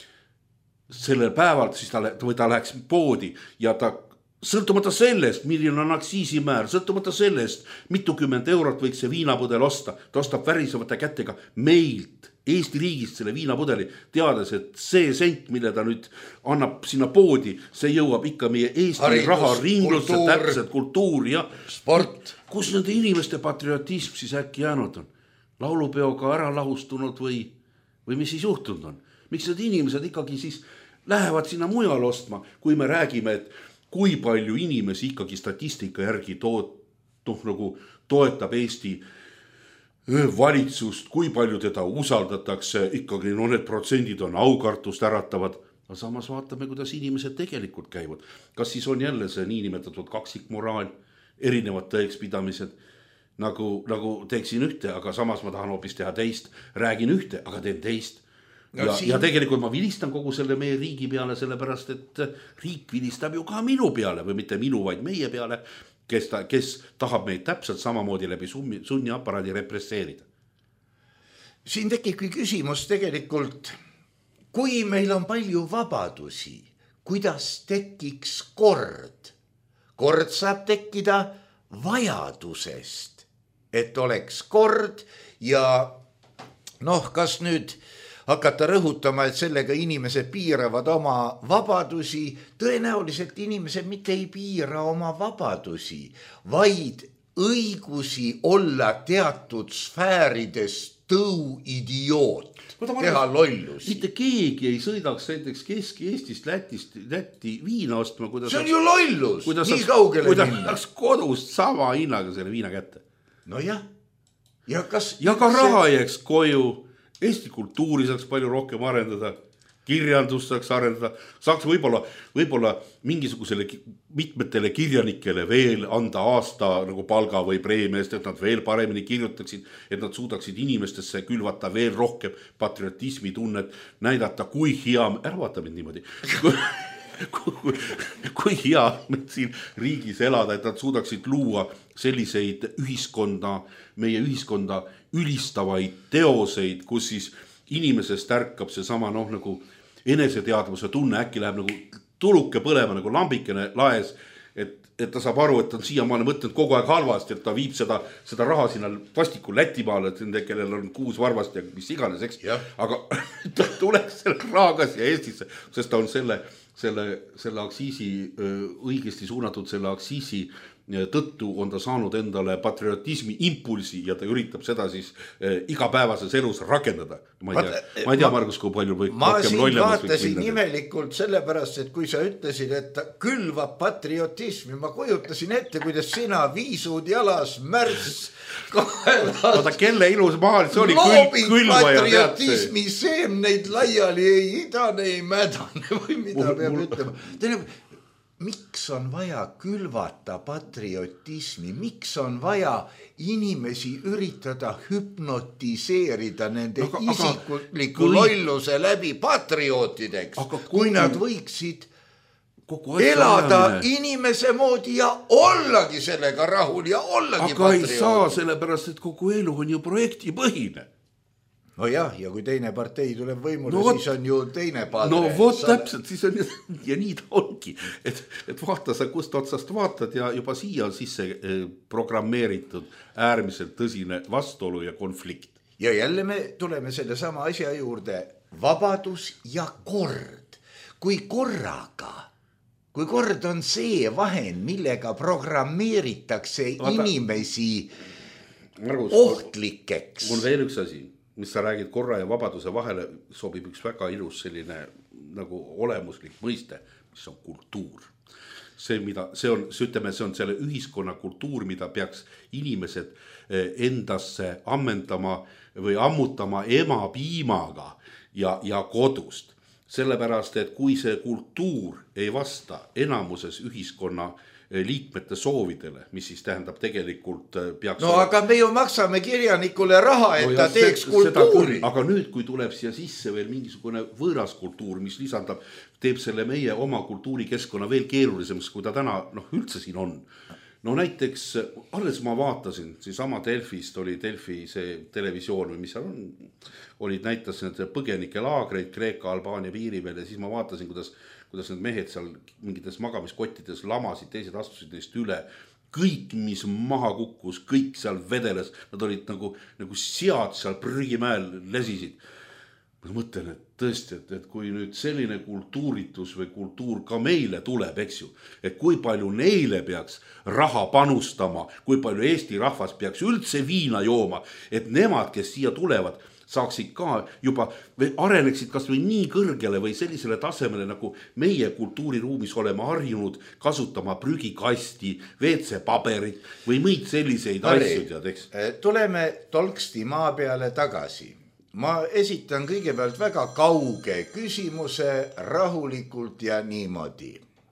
Sellel päeval siis ta, või ta läheks poodi ja ta sõltumata sellest, milline on aktsiisimäär, sõltumata sellest, mitukümmend eurot võiks see viinapudel osta, ta ostab värisevate kätega meilt Eesti riigist selle viinapudeli, teades, et see sent, mille ta nüüd annab sinna poodi, see jõuab ikka meie Eesti haridus, raha ringlusse, täpselt kultuur ja sport. Kus nende inimeste patriotism siis äkki jäänud on? Laulupeoga ära lahustunud või, või mis siis juhtunud on? Miks need inimesed ikkagi siis lähevad sinna mujal ostma, kui me räägime, et kui palju inimesi ikkagi statistika järgi toot, noh, nagu toetab Eesti valitsust, kui palju teda usaldatakse, ikkagi no need protsendid on aukartust äratavad, aga samas vaatame, kuidas inimesed tegelikult käivad. Kas siis on jälle see niinimetatud kaksikmoraal, erinevad tõekspidamised, nagu, nagu teeksin ühte, aga samas ma tahan hoopis teha teist, räägin ühte, aga teen teist. Ja, no, siin... ja tegelikult ma vilistan kogu selle meie riigi peale, sellepärast, et riik vilistab ju ka minu peale või mitte minu, vaid meie peale, Kes, ta, kes tahab meid täpselt samamoodi läbi sunniaparaadi represseerida. Siin tekibki küsimus tegelikult, kui meil on palju vabadusi, kuidas tekiks kord? Kord saab tekkida vajadusest, et oleks kord ja noh, kas nüüd hakata rõhutama, et sellega inimesed piiravad oma vabadusi, tõenäoliselt inimesed mitte ei piira oma vabadusi, vaid õigusi olla teatud sfäärides tõuidioot, teha lollus. Mitte keegi ei sõidaks näiteks Kesk-Eestist Lätist, Lätti viina ostma. See on ju lollus, nii saaks, kaugele minna. minna. Kuidas kodust sama hinnaga selle viina kätte. No jah. Ja, kas ja ka raha jääks koju, Eesti kultuuri saaks palju rohkem arendada, kirjandust saaks arendada, saaks võib-olla, võib-olla mingisugusele mitmetele kirjanikele veel anda aasta nagu palga või preemiast, et nad veel paremini kirjutaksid, et nad suudaksid inimestesse külvata veel rohkem patriotismi tunnet, näidata, kui hea, ära vaata mind niimoodi, kui, kui hea meil siin riigis elada, et nad suudaksid luua selliseid ühiskonda, meie ühiskonda ülistavaid teoseid, kus siis inimesest ärkab see sama noh nagu eneseteadvuse tunne, äkki läheb nagu tuluke põlema nagu lambikene laes, et, et ta saab aru, et ta on siiamaale mõtlenud kogu aeg halvasti, et ta viib seda, seda raha sinna plastikul Lätimaale, et nende, kellel on kuus varvast ja mis iganes, eks. Aga ta tuleks selle rahaga siia Eestisse, sest ta on selle, selle, selle aksiisi, õigesti suunatud selle aksiisi tõttu on ta saanud endale patriotismi impulsi ja ta üritab seda siis eh, igapäevases elus rakendada. Ma ei tea, ma ei tea Margus, kui palju või ma siin vaatasin nimelikult sellepärast, et kui sa ütlesid, et ta külvab patriotismi, ma kujutasin ette, kuidas sina viisud jalas märss Oota, kelle ilus maal see oli loobid patriotismi seemneid laiali, ei idane, ei mädane või mida mul, peab mul... ütlema. Tähendab, miks on vaja külvata patriotismi, miks on vaja inimesi üritada hüpnotiseerida nende aga, isikliku kui... lolluse läbi patriootideks, aga kui, kui nad võiksid elada ajamine. Inimese moodi ja ollagi sellega rahul ja ollagi aga patriootid. Ei saa, sellepärast, et kogu elu on ju projektipõhine. No jah, ja kui teine partei tuleb võimule, no siis on ju teine padre. No vot täpselt, siis on ja nii ta ongi, et, et vaata sa kust otsast vaatad ja juba siia on sisse programmeeritud äärmiselt tõsine vastuolu ja konflikt. Ja jälle me tuleme selle sama asja juurde, vabadus ja kord. Kui korraga, kui kord on see vahend, millega programmeeritakse vaata, inimesi Margus, ohtlikeks. Mul veel üks asi. Mis sa räägid korra ja vabaduse vahele, sobib üks väga ilus selline nagu olemuslik mõiste, mis on kultuur. See, mida, see on, see, ütleme, see on selle ühiskonna kultuur, mida peaks inimesed endasse ammendama või ammutama ema piimaga ja, ja kodust. Sellepärast, et kui see kultuur ei vasta enamuses ühiskonna liikmete soovidele, mis siis tähendab tegelikult peaks... No olla... aga me ju maksame kirjanikule raha, et no ta teeks see, kultuuri. Aga nüüd, kui tuleb siia sisse veel mingisugune võõras kultuur, mis lisandab, teeb selle meie oma kultuurikeskkonna veel keerulisemaks, kui ta täna noh, üldse siin on. No näiteks, alles ma vaatasin, siis sama Delfist oli Delfi see televisioon või mis seal on, olid näitas need põgenike laagreid Kreeka, Albaania piiri veel ja siis ma vaatasin, kuidas kuidas need mehed seal mingites magamiskottides lamasid, teised astusid neist üle. Kõik, mis maha kukkus, kõik seal vedeles, nad olid nagu, nagu sead seal prügimäel lesisid. Ma mõtlen, et tõesti, et, et kui nüüd selline kultuuritus või kultuur ka meile tuleb, eks ju, et kui palju neile peaks raha panustama, kui palju Eesti rahvas peaks üldse viina jooma, et nemad, kes siia tulevad, saaksid ka juba või areneksid kas või nii kõrgele või sellisele tasemele, nagu meie kultuuriruumis oleme harjunud kasutama prügikasti, V C paberit või mõid selliseid asju, tead, eks. Tuleme tolksti maa peale tagasi. Ma esitan kõigepealt väga kauge küsimuse rahulikult ja niimoodi.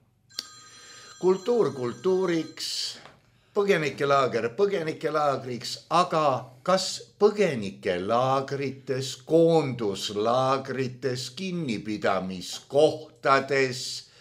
Kultuur kultuuriks, põgenikelaager põgenikelaagriks, aga kas põgenikelaagrites, koonduslaagrites, kinnipidamiskohtades,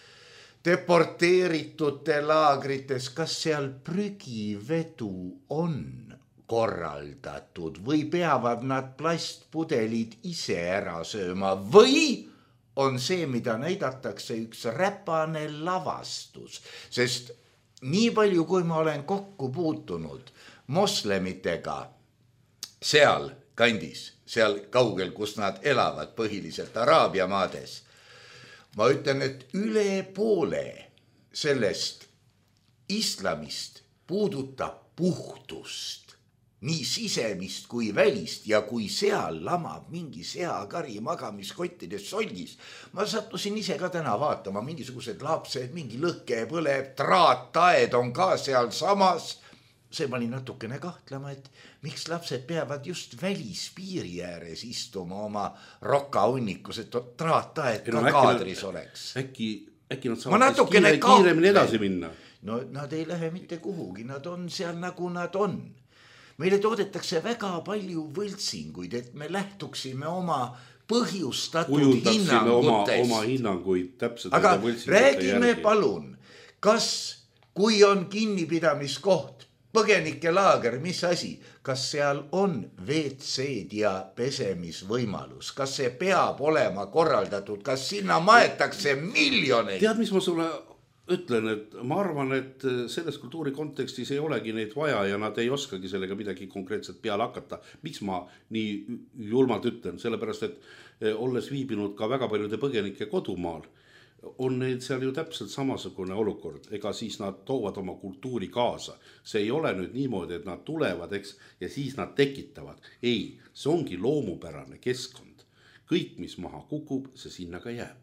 deporteeritute laagrites, kas seal prügivedu on korraldatud või peavad nad plastpudelid ise ära sööma või on see, mida näidatakse üks räpane lavastus, sest nii palju, kui ma olen kokku puutunud moslemitega seal kandis, seal kaugel, kus nad elavad põhiliselt Araabia maades, ma ütlen, et üle poole sellest islamist puudutab puhtust, nii sisemist kui välist ja kui seal lamab mingi seakari magamiskottides solgis. Ma sattusin ise ka täna vaatama, mingisugused lapsed, mingi lõkke põleb, traattaed on ka seal samas. See pani natukene kahtlema, et miks lapsed peavad just välispiiri ääres istuma oma rokaunnikus, et traattaed ka no, kaadris nad, oleks. Äkki, äkki nad saavad kiire, kiiremini edasi minna? No nad ei lähe mitte kuhugi, nad on seal nagu nad on. Meile toodetakse väga palju võltsinguid, et me lähtuksime oma põhjustatud hinnangutest. Oma, oma hinnanguid täpselt. Aga räägime järgi. Palun, kas kui on kinnipidamiskoht, põgenikelaager, mis asi, kas seal on V C-d ja pesemisvõimalus, kas see peab olema korraldatud, kas sinna maetakse miljoneid? Tead, mis ma sulle ütlen, et ma arvan, et selles kultuuri kontekstis ei olegi neid vaja ja nad ei oskagi sellega midagi konkreetselt peale hakata. Miks ma nii julmalt ütlen? Sellepärast, et olles viibinud ka väga paljude põgenike kodumaal, on neil seal ju täpselt samasugune olukord. Ega siis nad toovad oma kultuuri kaasa. See ei ole nüüd niimoodi, et nad tulevad, eks, ja siis nad tekitavad. Ei, see ongi loomupärane keskkond. Kõik, mis maha kukub, see sinna ka jääb.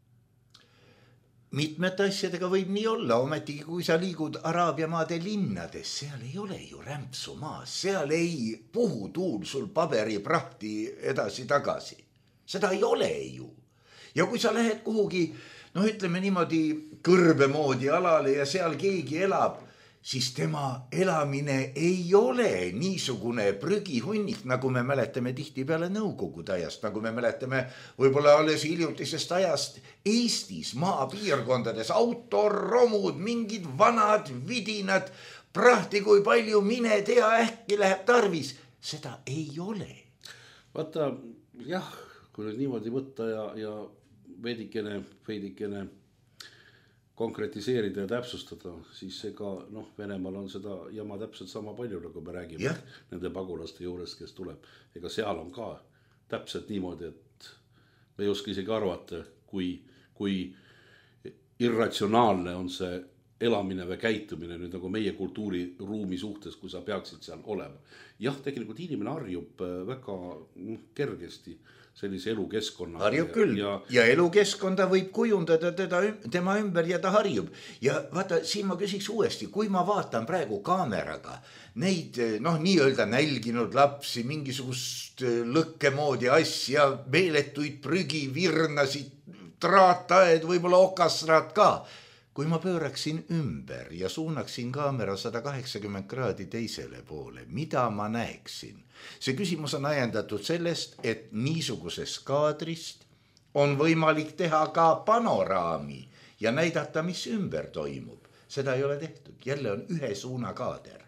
Mitmete asjadega võib nii olla, ometigi kui sa liigud Araabia maade linnades, seal ei ole ju rämpsu maas, seal ei puhu tuul sul paberiprahti edasi tagasi. Seda ei ole ju. Ja kui sa lähed kuhugi, noh ütleme niimoodi kõrbe moodi alale ja seal keegi elab, siis tema elamine ei ole niisugune prügihunnik, nagu me mäletame tihtipeale Nõukogude ajast, nagu me mäletame võib-olla alles hiljutisest ajast Eestis, maapiirkondades, autoromud, mingid vanad vidinad, prahti kui palju, mine tea, äkki läheb tarvis. Seda ei ole. Vaata, jah, kui nüüd niimoodi võtta ja, ja veidikene, veidikene konkretiseerida ja täpsustada, siis ega noh, Venemaal on seda jama täpselt sama palju, nagu me räägime yeah. nende pagulaste juures, kes tuleb. Ega seal on ka täpselt niimoodi, et me ei oska isegi arvata, kui, kui irratsionaalne on see elamine või käitumine nüüd nagu meie kultuuriruumi suhtes, kui sa peaksid seal olema. Jah, tegelikult inimene harjub väga kergesti sellise elukeskkonna. Harjub küll ja, ja elukeskkonda võib kujundada teda, tema ümber ja ta harjub. Ja vaata, siin ma küsiks uuesti, kui ma vaatan praegu kaameraga neid noh, nii-öelda nälginud lapsi, mingisugust lõkkemoodi asja, meeletuid prügi, virnasid, traattaed, võib-olla okasraad ka. Kui ma pööraksin ümber ja suunaksin kaamera sada kaheksakümmend kraadi teisele poole, mida ma näeksin? See küsimus on ajendatud sellest, et niisugusest kaadrist on võimalik teha ka panoraami ja näidata, mis ümber toimub. Seda ei ole tehtud. Jälle on ühe suuna kaader.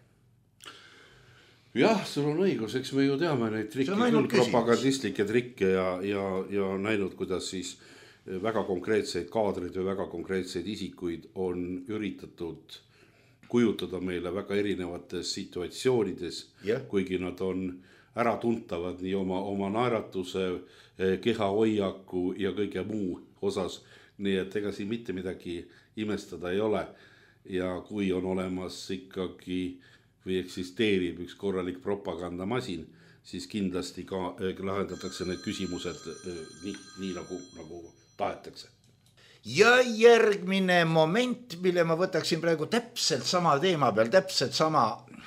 Jah, sul on õigus, eks me ju teame neid trikke, küll propagandistlikke trikke ja, ja, ja näinud, kuidas siis väga konkreetseid kaadreid või väga konkreetseid isikuid on üritatud kujutada meile väga erinevates situatsioonides, yeah. kuigi nad on ära tuntavad nii oma, oma naeratuse, kehahoiaku ja kõige muu osas. Nii et ega siin mitte midagi imestada ei ole. Ja kui on olemas ikkagi või eksisteerib üks korralik propagandamasin, siis kindlasti ka lahendatakse need küsimused nii, nii nagu, nagu tahetakse. Ja järgmine moment, mille ma võtaksin praegu täpselt sama teema peal, täpselt sama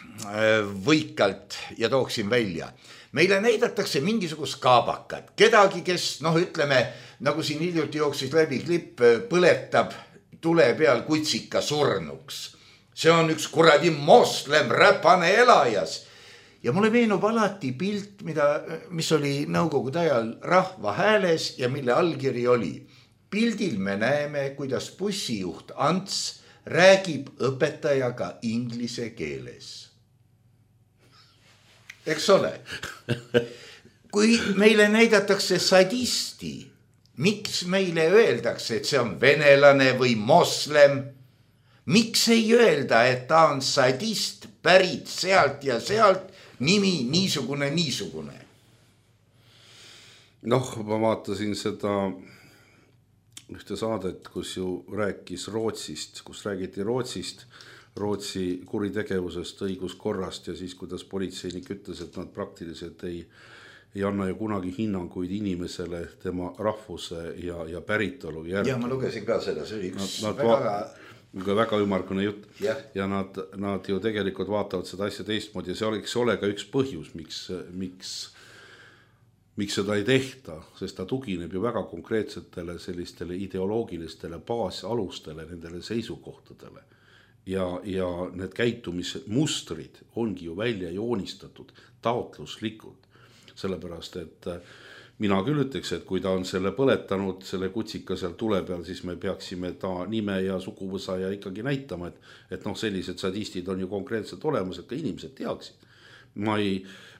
võikalt ja tooksin välja. Meile näidatakse mingisugust kaabakat, kedagi, kes, noh ütleme, nagu siin hiljuti jooksis läbi klipp, põletab tule peal kutsika surnuks. See on üks kuradi moslem, räpane elajas. Ja mulle meenub alati pilt, mida, mis oli Nõukogude ajal Rahva Hääles ja mille allkiri oli. Pildil me näeme, kuidas bussijuht Ants räägib õpetajaga inglise keeles. Eks ole? Kui meile näidatakse sadisti, miks meile öeldakse, et see on venelane või moslem? Miks ei öelda, et ta on sadist pärit sealt ja sealt, nimi niisugune, niisugune? Noh, ma vaatasin seda ühte saadet, kus ju rääkis Rootsist, kus räägiti Rootsist, Rootsi kuritegevusest, õiguskorrast ja siis, kuidas politseinik ütles, et nad praktiliselt ei, ei anna ju kunagi hinnanguid inimesele tema rahvuse ja, ja päritolu järgi. Ja ma lugesin ka seda, see oli üks nad, nad väga... Va... väga ümargune jutt ja, ja nad, nad ju tegelikult vaatavad seda asja teistmoodi ja see oleks ole ka üks põhjus, miks, miks miks seda ei tehta, sest ta tugineb ju väga konkreetsetele sellistele ideoloogilistele baasalustele, nendele seisukohtadele. Ja, ja need käitumismustrid ongi ju välja joonistatud taotluslikult. Sellepärast, et mina küll ütleks, et kui ta on selle põletanud, selle kutsika seal tule peal, siis me peaksime ta nime ja suguvõsa ja ikkagi näitama, et, et noh, sellised sadistid on ju konkreetselt olemas, et ka inimesed teaksid. Ma ei...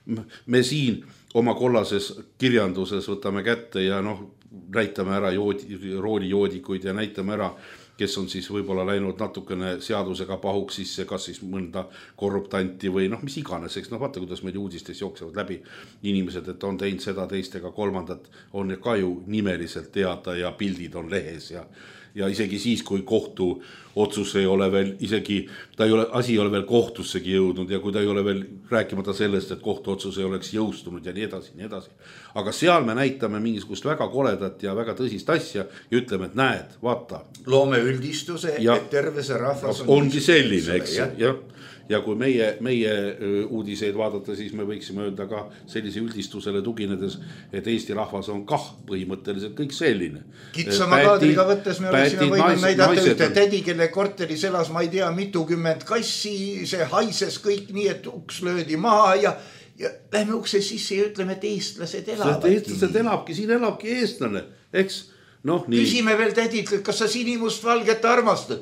me siin oma kollases kirjanduses võtame kätte ja noh, näitame ära joodi, roolijoodikuid ja näitame ära, kes on siis võib-olla läinud natukene seadusega pahuks sisse, kas siis mõnda korruptanti või noh, mis iganes, eks noh, vaata, kuidas meil uudistes jooksevad läbi inimesed, et on teinud seda, teist ega kolmandat, on ka ju nimeliselt teada ja pildid on lehes ja ja isegi siis, kui kohtu otsus ei ole veel, isegi ta ei ole, asi ei ole veel kohtussegi jõudnud ja kui ta ei ole veel rääkimata sellest, et kohtu otsus ei oleks jõustunud ja nii edasi, nii edasi. Aga seal me näitame mingisugust väga koledat ja väga tõsist asja ja ütleme, et näed, vaata. Loome üldistuse, ja, et terve see rahvas on ongi selline, eks, jah. Ja. Ja kui meie, meie uudiseid vaadata, siis me võiksime öelda ka sellise üldistusele tuginedes, et Eesti rahvas on kah põhimõtteliselt kõik selline. Kitsama kaadriga võttes me oleksime võinud näidata ühte tädi, kelle korteris elas, ma ei tea, mitukümmend kassi, see haises kõik nii, et uks löödi maha ja, ja lähme ukse sisse ja ütleme, et eestlased elavadki. Eestlased elabki, siin elabki eestlane, eks? No, küsime veel tädilt, kas sa sinimust valget armastad?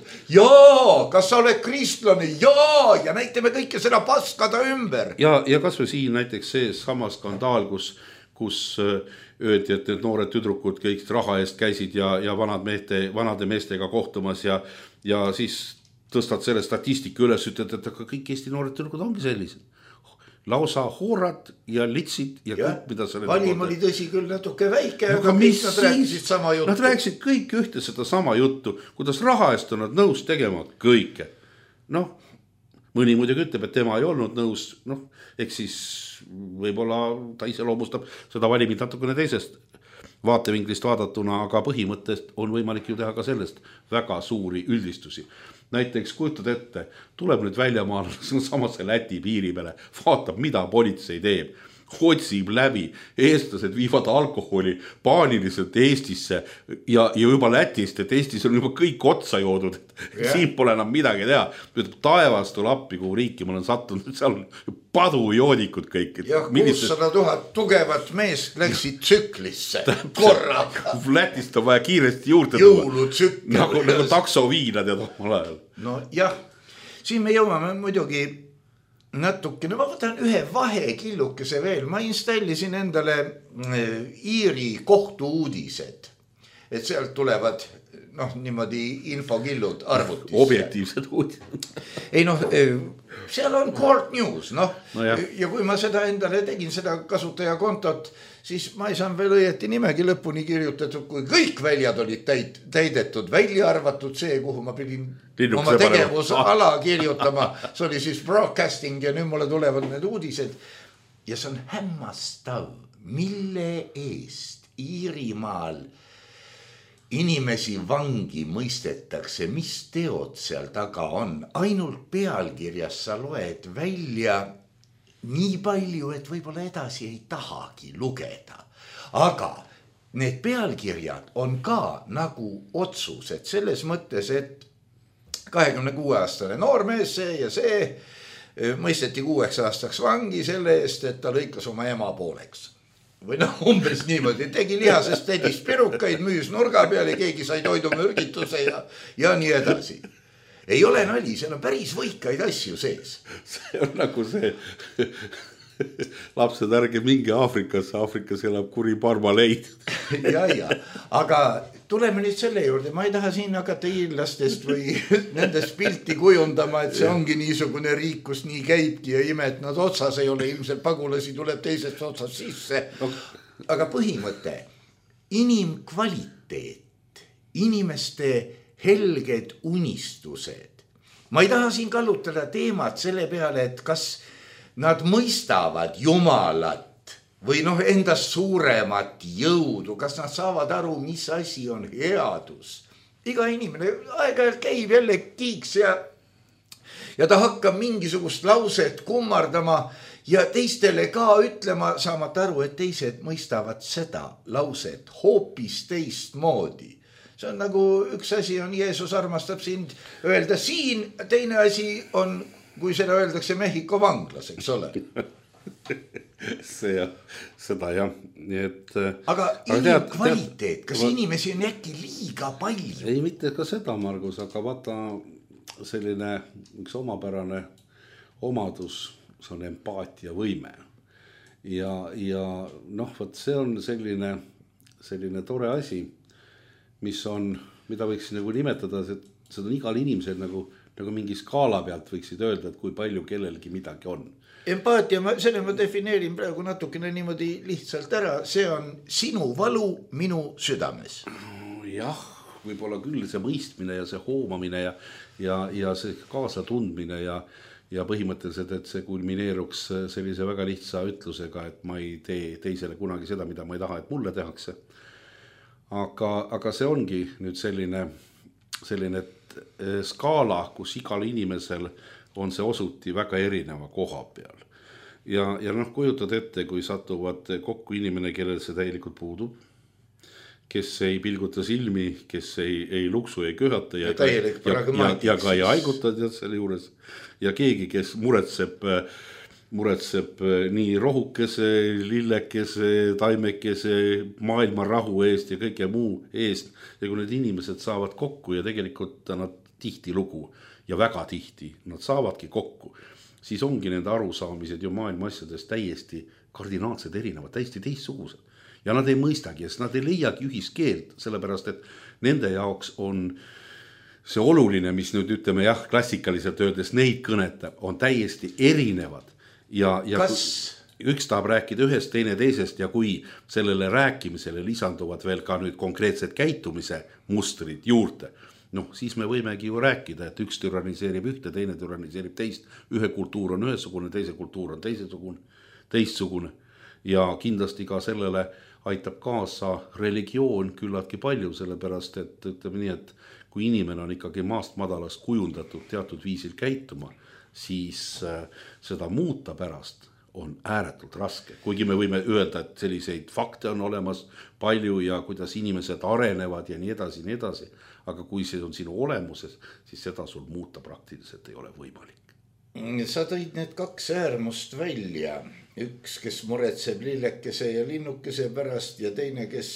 Jaa, kas sa oled kristlane? Jaa, ja näitame kõike seda paskada ümber. Ja, ja kas või siin näiteks see sama skandaal, kus, kus öeldi, et need noored tüdrukud kõik raha eest käisid ja, ja vanad meeste, vanade meestega kohtumas ja, ja siis tõstad selle statistika üles, ütled, et kõik Eesti noored tüdrukud ongi sellised. Lausa hoorad ja litsid ja, ja kõik, mida sa... Valim oli tõsi küll natuke väike, aga mis nad rääkisid sama juttu. Nad rääkisid kõik ühte seda sama juttu, kuidas raha eest on nad nõus tegema kõike. Noh, mõni muidugi ütleb, et tema ei olnud nõus, noh, eks siis võib-olla ta ise loomustab seda valimit natukene teisest vaatevinklist vaadatuna, aga põhimõttest on võimalik ju teha ka sellest väga suuri üldistusi. Näiteks kujutad ette, tuleb nüüd väljamaalane samase Läti piiri peale, vaatab, mida politsei teeb, otsib läbi, eestlased viivad alkoholi paaniliselt Eestisse ja, ja juba Lätist, et Eestis on juba kõik otsa joodud, et yeah. Siin pole enam midagi teha. Taevastu lappi, kuhu riiki ma olen sattunud, seal on padujoodikud kõik. Ja kuussada tuhat tugevat meest läksid tsüklisse korraga. Lätist on vaja kiiresti juurde tuua. Jõulutsükkel. Nagu, nagu taksoviinad ja tohmal ajal. No jah, siin me jõuame muidugi natukene, ma võtan ühe vahekillukese veel, ma installisin endale Iiri kohtu uudised, et sealt tulevad noh, niimoodi infokillud arvutisse. Objektiivsed uudised. Ei noh, seal on court news, noh, no ja. ja kui ma seda endale tegin, seda kasutajakontot, siis ma ei saanud veel õieti nimegi lõpuni kirjutatud, kui kõik väljad olid täid, täidetud, välja arvatud see, kuhu ma pidin Linnukse oma tegevusala kirjutama, see oli siis broadcasting ja nüüd mulle tulevad need uudised ja see on hämmastav, mille eest Iirimaal inimesi vangi mõistetakse, mis teod seal taga on. Ainult pealkirjas sa loed välja nii palju, et võib-olla edasi ei tahagi lugeda. Aga need pealkirjad on ka nagu otsused selles mõttes, et kahekümne kuue aastane noormees see ja see mõisteti kuueks aastaks vangi selle eest, et ta lõikas oma ema pooleks. Või noh, umbes niimoodi, tegi lihasest tädist pirukaid, müüs nurga peal ja keegi sai toidumürgituse ja, ja nii edasi. Ei ole nali, seal on päris võikaid asju sees. See on nagu see lapsed ärge mingi Aafrikasse, Aafrikas elab kuri parmaleid. ja, ja, aga tuleme nüüd selle juurde, ma ei taha siin hakata iirlastest või nendest pilti kujundama, et see ongi niisugune riik, kus nii käibki ja ime, et nad otsas ei ole, ilmselt pagulasi tuleb teisest otsas sisse. Aga põhimõte, inimkvaliteet, inimeste helged unistused, ma ei taha siin kallutada teemat selle peale, et kas nad mõistavad Jumalat või noh, endast suuremat jõudu, kas nad saavad aru, mis asi on headus. Iga inimene aeg-ajalt käib jälle kiiks ja, ja ta hakkab mingisugust lauset kummardama ja teistele ka ütlema, saamata aru, et teised mõistavad seda lauset hoopis teistmoodi. See on nagu üks asi on, Jeesus armastab sind öelda siin, teine asi on, kui seda öeldakse Mehhiko vanglas, eks ole. see jah, seda jah. Nii et, aga inimkvaliteet, kas tead, inimesi on äkki liiga palju? Ei, mitte ka seda, Margus, aga vaata selline üks omapärane omadus, see on empaatia võime. Ja, ja noh, võt see on selline, selline tore asi, mis on, mida võiks nagu nimetada, et seda on igal inimesel nagu, nagu mingi skaala pealt võiksid öelda, et kui palju kellelgi midagi on. Empaatia, selle ma defineerin praegu natukene niimoodi lihtsalt ära, see on sinu valu minu südames. Jah, võib-olla küll see mõistmine ja see hoomamine ja, ja, ja see kaasatundmine ja, ja põhimõtteliselt, et see kulmineeruks sellise väga lihtsa ütlusega, et ma ei tee teisele kunagi seda, mida ma ei taha, et mulle tehakse. Aga, aga see ongi nüüd selline, selline skaala, kus igal inimesel on see osuti väga erineva koha peal. Ja, ja noh, kujutad ette, kui satuvad kokku inimene, kellel see täielikult puudub, kes ei pilguta silmi, kes ei, ei luksu, ei köhata ja, ja, ja, ja, ja ka ei haiguta selle juures. Ja keegi, kes muretseb muretseb nii rohukese, lillekese, taimekese, maailma rahu eest ja kõige muu eest. Ja kui need inimesed saavad kokku ja tegelikult nad tihti lugu ja väga tihti nad saavadki kokku, siis ongi nende arusaamised ju maailma asjadest täiesti kardinaalsed erinevad, täiesti teistsugused. Ja nad ei mõistagi, sest nad ei leiagi ühiskeelt, sellepärast et nende jaoks on see oluline, mis nüüd ütleme jah, klassikaliselt öeldes neid kõnetab, on täiesti erinevad. Ja, ja Kas... üks tahab rääkida ühest, teine teisest ja kui sellele rääkimisele lisanduvad veel ka nüüd konkreetsed käitumise mustrid juurde, noh, siis me võimegi ju rääkida, et üks türaniseerib ühte, teine türaniseerib teist, ühe kultuur on ühesugune, teise kultuur on teisesugune, teistsugune ja kindlasti ka sellele aitab kaasa religioon küllaltki palju, sellepärast et ütleme nii, et kui inimene on ikkagi maast madalast kujundatud teatud viisil käituma, siis äh, seda muuta pärast on ääretult raske. Kuigi me võime öelda, et selliseid fakte on olemas palju ja kuidas inimesed arenevad ja nii edasi, nii edasi. Aga kui see on sinu olemuses, siis seda sul muuta praktiliselt ei ole võimalik. Sa tõid need kaks äärmust välja. Üks, kes muretseb lillekese ja linnukese pärast ja teine, kes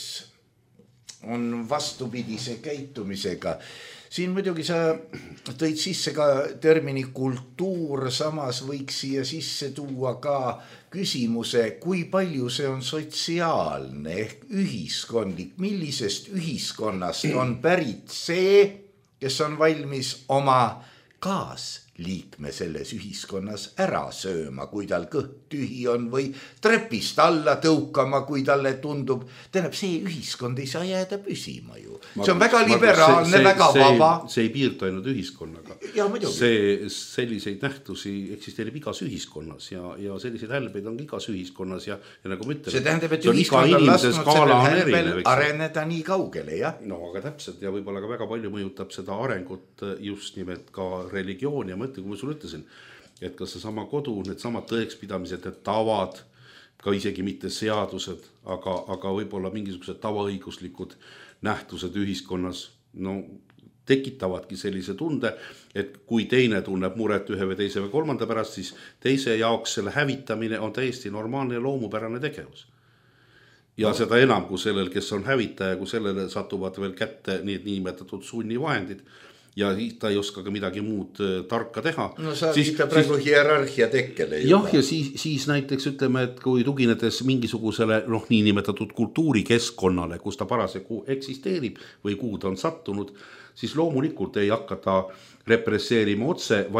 on vastupidise käitumisega. Siin muidugi sa tõid sisse ka termini kultuur, samas võiks siia sisse tuua ka küsimuse, kui palju see on sotsiaalne ehk ühiskondlik, millisest ühiskonnast on pärit see, kes on valmis oma kaasliikme selles ühiskonnas ära sööma, kui tal kõht tühi on või trepist alla tõukama, kui talle tundub. Tähendab, see ühiskond ei saa jääda püsima ju. See on väga liberaalne, see, see, väga see, vaba. See ei piirdu ainult ühiskonnaga. Ja, see, selliseid nähtusi eksisteerib igas ühiskonnas ja, ja selliseid hälbeid on igas ühiskonnas ja, ja nagu ma ütlen, see tähendab, et ühiskond on lasknud sellel hälbel areneda nii kaugele, jah? No, aga täpselt ja võib-olla ka väga palju mõjutab seda arengut just nimelt ka religioon ja mõtle, kui ma sulle ütlesin, et ka see sama kodu, need samad tõekspidamised, et tavad, ka isegi mitte seadused, aga, aga võib-olla mingisugused tavaõiguslikud nähtused ühiskonnas, no tekitavadki sellise tunde, et kui teine tunneb muret ühe või teise või kolmanda pärast, siis teise jaoks selle hävitamine on täiesti normaalne ja loomupärane tegevus. Ja no. Seda enam kui sellel, kes on hävitaja, kui sellele satuvad veel kätte need niimetatud sunnivahendid, ja ta ei oska ka midagi muud tarka teha. No sa viita praegu siis, hierarhia tekkele. Jah, ja siis, siis näiteks ütleme, et kui tuginedes mingisugusele noh, nii nimetatud kultuurikeskkonnale, kus ta parasjagu eksisteerib või kuhu ta on sattunud, siis loomulikult ei hakata represseerima otse, vaid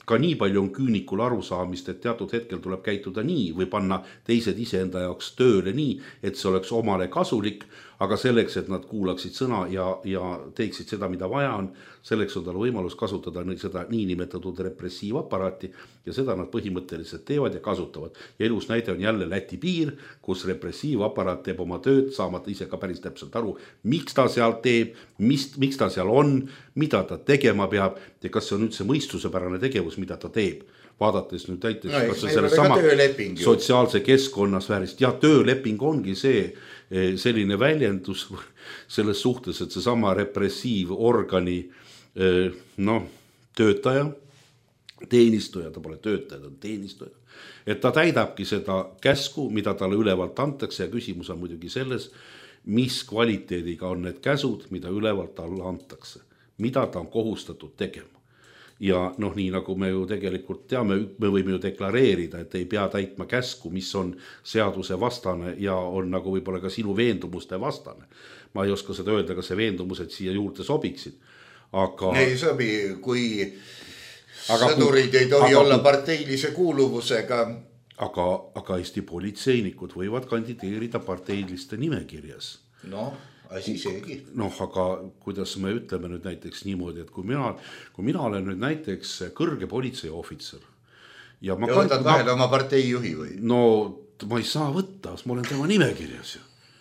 ka nii palju on küünikul arusaamist, et teatud hetkel tuleb käituda nii või panna teised iseenda jaoks tööle nii, et see oleks omale kasulik, aga selleks, et nad kuulaksid sõna ja, ja teeksid seda, mida vaja on, selleks on tal võimalus kasutada seda niinimetatud repressiivaparaati ja seda nad põhimõtteliselt teevad ja kasutavad. Ja ilus näide on jälle Läti piir, kus repressiivaparaat teeb oma tööd, saamata ise ka päris täpselt aru, miks ta seal teeb, mis, miks ta seal on, mida ta tegema peab ja kas see on üldse mõistusepärane tegevus, mida ta teeb. Vaadates nüüd näiteks no, kas selle sama sotsiaalse keskkonnasfäärist ja tööleping ongi see selline väljendus selles suhtes, et see sama repressiivorgani no, töötaja, teenistuja, ta pole töötaja, ta on teenistuja, et ta täidabki seda käsku, mida talle ülevalt antakse ja küsimus on muidugi selles, mis kvaliteediga on need käsud, mida ülevalt talle antakse, mida ta on kohustatud tegema. Ja noh, nii nagu me ju tegelikult teame, me võime ju deklareerida, et ei pea täitma käsku, mis on seaduse vastane ja on nagu võib-olla ka sinu veendumuste vastane. Ma ei oska seda öelda, kas see veendumused siia juurde sobiksid. Aga... ei sobi, kui aga sõdurid kui... ei tohi aga... olla parteilise kuuluvusega. Aga, aga Eesti politseinikud võivad kandideerida parteiliste nimekirjas. No, asi seegi. Noh, aga kuidas me ütleme nüüd näiteks niimoodi, et kui mina, kui mina olen nüüd näiteks kõrge politseiohvitser. Ja, ma ja võtad vahele oma partei juhi või? No, ma ei saa võtta, ma olen tema nimekirjas.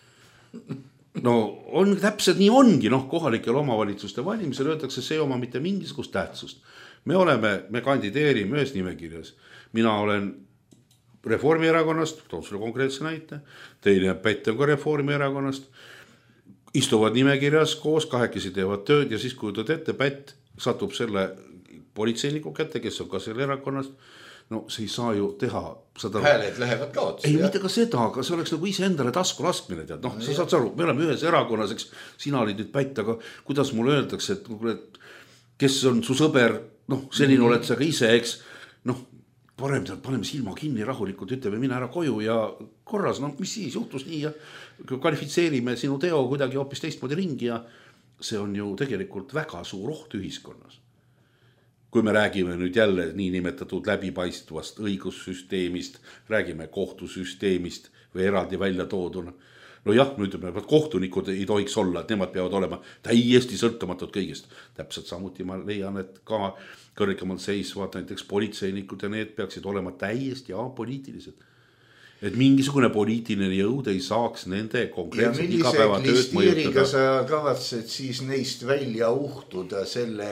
No, on, täpselt nii ongi, noh, kohalikel omavalitsuste valimisel öeldakse see oma mitte mingisugust tähtsust. Me oleme, me kandideerime ühes nimekirjas. Mina olen Reformierakonnast, toon sulle konkreetse näite, teine Pätt on ka Reformierakonnast, istuvad nimekirjas koos, kahekesi teevad tööd ja siis kujutad ette, Pätt satub selle politseiniku kätte, kes on ka selle erakonnast, no see ei saa ju teha seda... Hääled lähevad kaots. Ei, mitte ka seda, aga see oleks nagu ise endale tasku laskmine, tead. Noh, sa saad aru, me oleme ühes erakonnas, eks sina olid nüüd Pätt, aga kuidas mulle öeldakse, et kes on su sõber, noh, selline mm-hmm. oled sa ka ise, eks, noh, parem paneme silma kinni rahulikult, ütleme mine ära koju ja korras, no mis siis juhtus nii ja kvalifitseerime sinu teo kuidagi hoopis teistmoodi ringi ja see on ju tegelikult väga suur oht ühiskonnas. Kui me räägime nüüd jälle nii nimetatud läbipaistvast õigussüsteemist, räägime kohtusüsteemist või eraldi välja tooduna. No jah, nüüd ütleme, et kohtunikud ei tohiks olla, et nemad peavad olema täiesti sõltumatud kõigest. Täpselt samuti ma leian, et ka kõrgemalt seisvad näiteks politseinikud ja need peaksid olema täiesti apoliitilised. Et mingisugune poliitiline jõud ei saaks nende konkreetselt igapäeva tööd mõjutada. Ja millise klisteeriga sa kavatsed siis neist välja uhtuda selle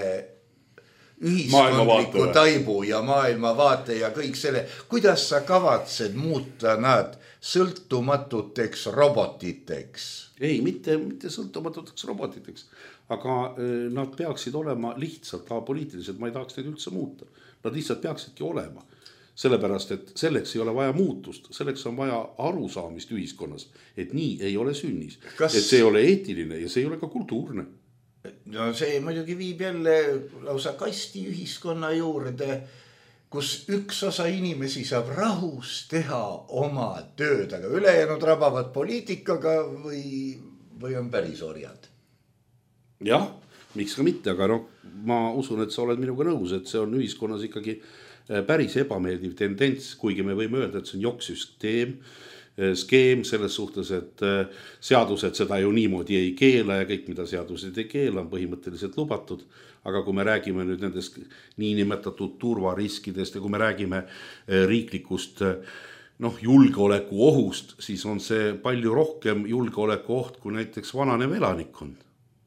ühiskondliku taibu ja maailmavaate ja kõik selle, kuidas sa kavatsed muuta nad sõltumatuteks robotiteks? Ei, mitte, mitte sõltumatuteks robotiteks, aga nad peaksid olema lihtsalt apoliitilised, ma ei tahaks neid üldse muuta. Nad lihtsalt peaksidki olema, sellepärast, et selleks ei ole vaja muutust, selleks on vaja arusaamist ühiskonnas, et nii ei ole sünnis, Kas... et see ei ole eetiline ja see ei ole ka kultuurne. No see muidugi viib jälle lausa kasti ühiskonna juurde, kus üks osa inimesi saab rahus teha oma tööd, aga ülejäänud rabavad poliitikaga või, või on päris orjad? Jah, miks ka mitte, aga no, ma usun, et sa oled minuga nõus, et see on ühiskonnas ikkagi päris ebameeldiv tendents, kuigi me võime öelda, et see on jokssüsteem, skeem selles suhtes, et seadused seda ju niimoodi ei keela ja kõik, mida seadused ei keela, on põhimõtteliselt lubatud. Aga kui me räägime nüüd nendest niinimetatud turvariskidest ja kui me räägime riiklikust noh, julgeoleku ohust, siis on see palju rohkem julgeoleku oht kui näiteks vananev elanikkond.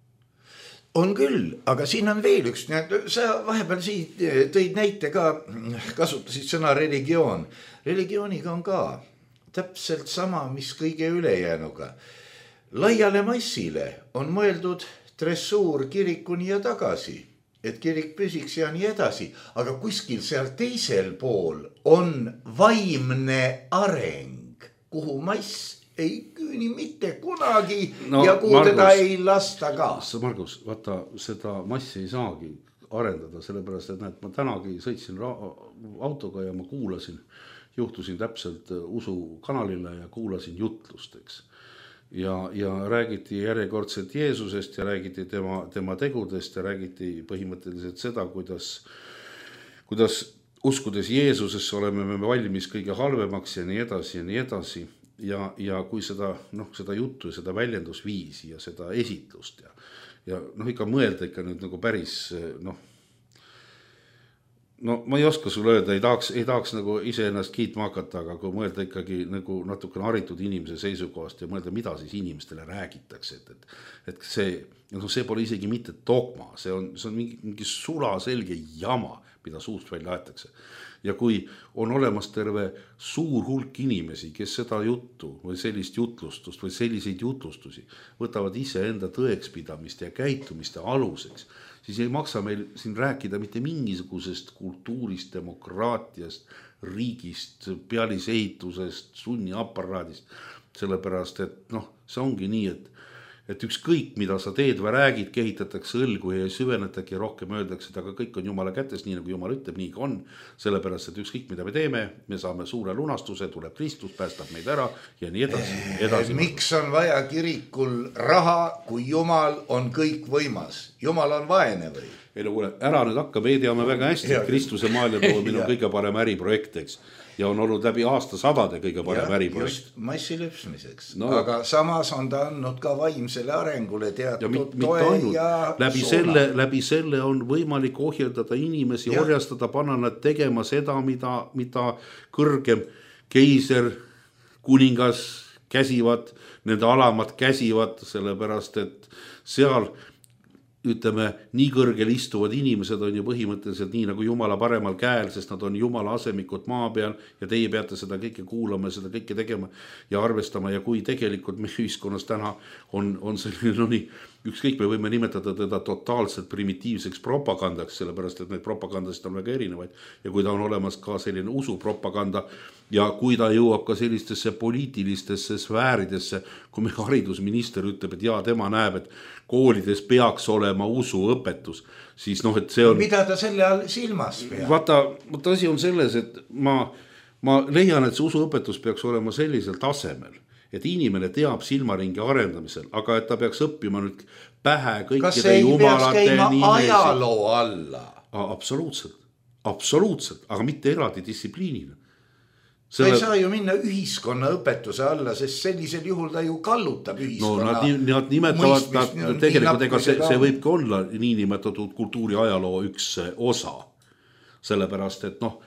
On küll, aga siin on veel üks, sa vahepeal siit tõid näite ka, kasutasid sõna religioon. Religiooniga on ka täpselt sama, mis kõige ülejäänuga. Laiale massile on mõeldud dressuur kirikuni ja tagasi, et kirik püsiks ja nii edasi, aga kuskil seal teisel pool on vaimne areng, kuhu mass ei küüni mitte kunagi no, ja kuhu Margus, teda ei lasta ka. Margus, vaata, seda massi ei saagi arendada, sellepärast, et näed, ma tänagi sõitsin autoga ja ma kuulasin, juhtusin täpselt usukanalile ja kuulasin jutlusteks. Ja, ja räägiti järjekordselt Jeesusest ja räägiti tema, tema tegudest ja räägiti põhimõtteliselt seda, kuidas, kuidas uskudes Jeesusesse oleme me valmis kõige halvemaks ja nii edasi ja nii edasi. Ja, ja kui seda, noh, seda juttu, seda väljendusviisi ja seda esitlust ja, ja noh, ikka mõelda ikka nüüd nagu päris, noh, no ma ei oska sulle öelda, ei tahaks, ei tahaks nagu ise ennast kiitma hakata, aga kui mõelda ikkagi nagu natukene haritud inimese seisukohast ja mõelda, mida siis inimestele räägitakse, et, et, et see, no see pole isegi mitte dogma, see on, see on mingi, mingi sulaselge jama, mida suust välja aetakse. Ja kui on olemas terve suur hulk inimesi, kes seda juttu või sellist jutlustust või selliseid jutlustusi võtavad ise enda tõekspidamist ja käitumiste aluseks, siis ei maksa meil siin rääkida mitte mingisugusest kultuurist, demokraatiast, riigist, pealisehitusest, sunniaparaadist, sellepärast, et noh, see ongi nii, et et ükskõik, mida sa teed või räägid, kehitatakse õlgu ja ei süvenetagi ja rohkem öeldakse, et aga kõik on Jumala kätes, nii nagu Jumal ütleb, nii ka on. Sellepärast, et ükskõik, mida me teeme, me saame suure lunastuse, tuleb Kristus, päästab meid ära ja nii edasi. edasi. Miks on vaja kirikul raha, kui Jumal on kõik võimas? Jumal on vaene või? Ei no kuule, ära nüüd hakka, me teame väga hästi, et Kristuse maailma toomine on kõige parem äriprojekt, eks. Ja on olnud läbi aastasadade kõige parem äriprojekt. Just massi lüpsmiseks. No. Aga samas on ta andnud ka vaimsele arengule teatud ja mit, toe ainult. ja läbi selle, läbi selle on võimalik ohjeldada inimesi, ja. orjastada, panna nad tegema seda, mida, mida kõrgem keiser, kuningas käsivad, nende alamad käsivad, sellepärast, et seal ütleme, nii kõrgel istuvad inimesed on ju põhimõtteliselt nii nagu Jumala paremal käel, sest nad on Jumala asemikud maa peal ja teie peate seda kõike kuulama ja seda kõike tegema ja arvestama. Ja kui tegelikult meie ühiskonnas täna on, on selline, no nii, ükskõik me võime nimetada teda totaalselt primitiivseks propagandaks, sellepärast, et need propagandast on väga erinevaid. Ja kui ta on olemas ka selline usupropaganda ja kui ta jõuab ka sellistesse poliitilistesse sfääridesse, kui meie haridusminister ütleb, et jaa, tema näeb, et koolides peaks olema usuõpetus, siis noh, et see on... Mida ta selle all silmas peab? Vaata, vaata asi on selles, et ma, ma leian, et see usuõpetus peaks olema sellisel tasemel, et inimene teab silmaringi arendamisel, aga et ta peaks õppima nüüd pähe kõikide jumalate nimesid. Kas ei peaks käima ajaloo alla? Absoluutselt, absoluutselt, aga mitte eraldi distsipliinina. Ta ei saa ju minna ühiskonna õpetuse alla, sest sellisel juhul ta ju kallutab ühiskonna. No nad, nad nimetavad, nad, tegelikult ega see, see võibki olla niinimetatud kultuuri ajaloo üks osa. Sellepärast, et noh,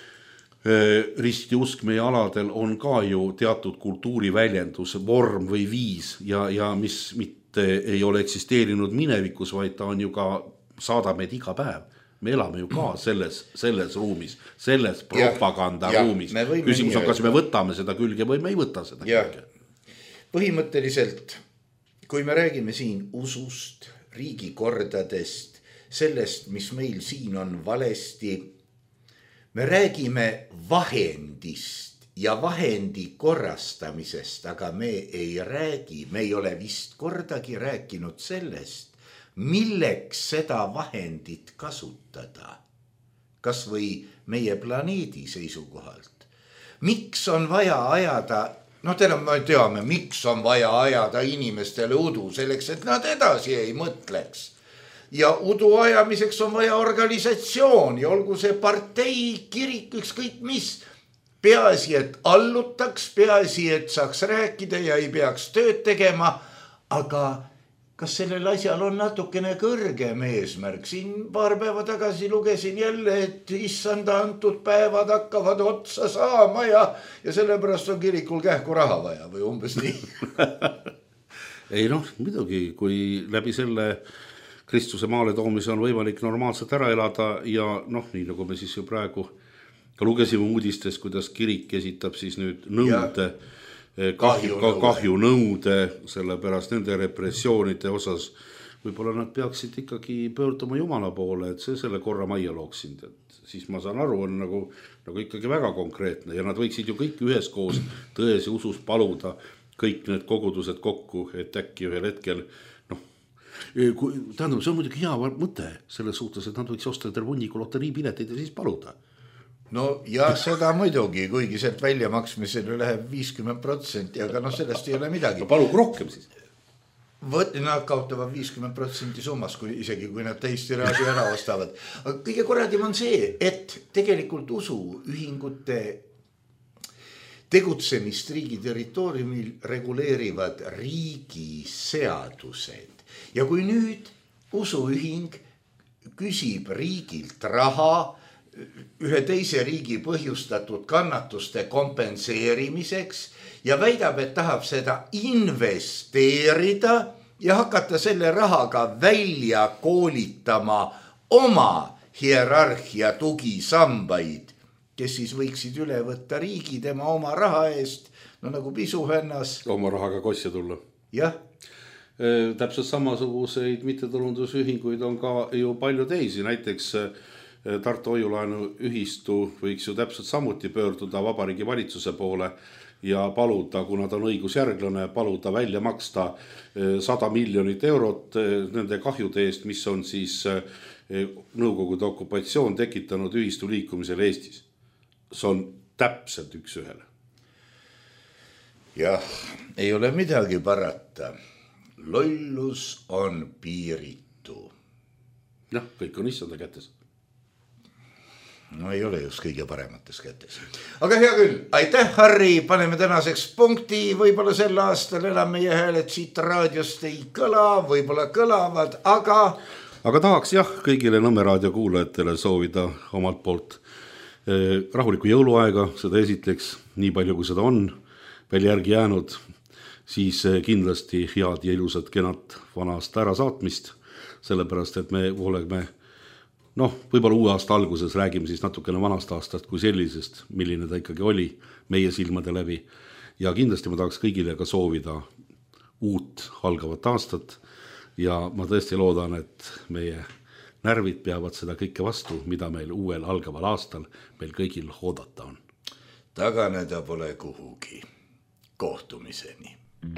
ristiusk meie aladel on ka ju teatud kultuuriväljendus, vorm või viis ja, ja mis mitte ei ole eksisteerinud minevikus, vaid ta on ju ka, saadab meid iga päev. Me elame ju ka selles, selles ruumis, selles propaganda ja, ruumis. Ja, küsimus on, kas me võtame seda külge või me ei võta seda ja. külge. Põhimõtteliselt, kui me räägime siin usust, riigikordadest, sellest, mis meil siin on valesti, me räägime vahendist ja vahendi korrastamisest, aga me ei räägi, me ei ole vist kordagi rääkinud sellest, milleks seda vahendit kasutada, kas või meie planeedi seisukohalt. Miks on vaja ajada, no teile me teame, miks on vaja ajada inimestele udu, selleks, et nad edasi ei mõtleks. Ja udu ajamiseks on vaja organisatsioon ja olgu see partei, kirik, ükskõik mis. Peaasi, et allutaks, peaasi, et saaks rääkida ja ei peaks tööd tegema, aga kas sellel asjal on natukene kõrgem eesmärk? Siin paar päeva tagasi lugesin jälle, et issanda antud päevad hakkavad otsa saama ja, ja sellepärast on kirikul kähku raha vaja või umbes nii. Ei noh, muidugi, kui läbi selle Kristuse maale toomise on võimalik normaalselt ära elada ja noh, nii nagu me siis ju praegu ka lugesime uudistes, kuidas kirik esitab siis nüüd nõude ja. Kahju, kahju nõude, sellepärast nende repressioonide osas võib-olla nad peaksid ikkagi pöörduma Jumala poole, et see selle korra majja looksid, et siis ma saan aru, on nagu, nagu ikkagi väga konkreetne ja nad võiksid ju kõik üheskoos tões ja usus paluda kõik need kogudused kokku, et äkki ühel hetkel noh, tähendab, see on muidugi hea mõte selles suhtes, et nad võiks osta terve hunniku loteriipileteid ja siis paluda. No ja seda muidugi, kuigi sealt väljamaksmisele läheb viiskümmend protsenti, aga noh, sellest ei ole midagi. No palugu rohkem siis. Võt, nad kaotavad viiskümmend protsenti summas, kui, isegi kui nad teist raasi ära ostavad. Aga kõige korradim on see, et tegelikult usuühingute tegutsemist riigi territooriumil reguleerivad riigi seadused. Ja kui nüüd usuühing küsib riigilt raha ühe teise riigi põhjustatud kannatuste kompenseerimiseks ja väidab, et tahab seda investeerida ja hakata selle rahaga välja koolitama oma hierarhia tugisambaid, kes siis võiksid üle võtta riigi tema oma raha eest, no nagu pisuhennas. Oma rahaga kosja tulla. Jah. Täpselt samasuguseid mittetulundusühinguid on ka ju palju teisi, näiteks Tartu Hoiulaenu ühistu võiks ju täpselt samuti pöörduda Vabariigi valitsuse poole ja paluda, kuna ta on õigusjärglane, paluda välja maksta sada miljonit eurot nende kahjude eest, mis on siis Nõukogude okupatsioon tekitanud ühistu liikumisel Eestis. See on täpselt üks ühele. Jah, ei ole midagi parata. Lollus on piiritu. Jah, kõik on issanda kätes. No ei ole just kõige paremates kätes. Aga hea küll, aitäh Harri, paneme tänaseks punkti, võib-olla sel aastal enam meie hääled siit raadiost ei kõla, võib-olla kõlavad, aga... Aga tahaks jah, kõigile Nõmme raadio kuulajatele soovida omalt poolt eh, rahulikku jõuluaega, seda esitleks nii palju, kui seda on veel järgi jäänud, siis eh, kindlasti head ja ilusat kenat vanast ära saatmist, sellepärast, et me oleme noh, võib-olla uue aasta alguses räägime siis natukene vanast aastast kui sellisest, milline ta ikkagi oli meie silmade läbi. Ja kindlasti ma tahaks kõigile ka soovida uut algavat aastat ja ma tõesti loodan, et meie närvid peavad seda kõike vastu, mida meil uuel algaval aastal meil kõigil oodata on. Taganeda pole kuhugi. Kohtumiseni.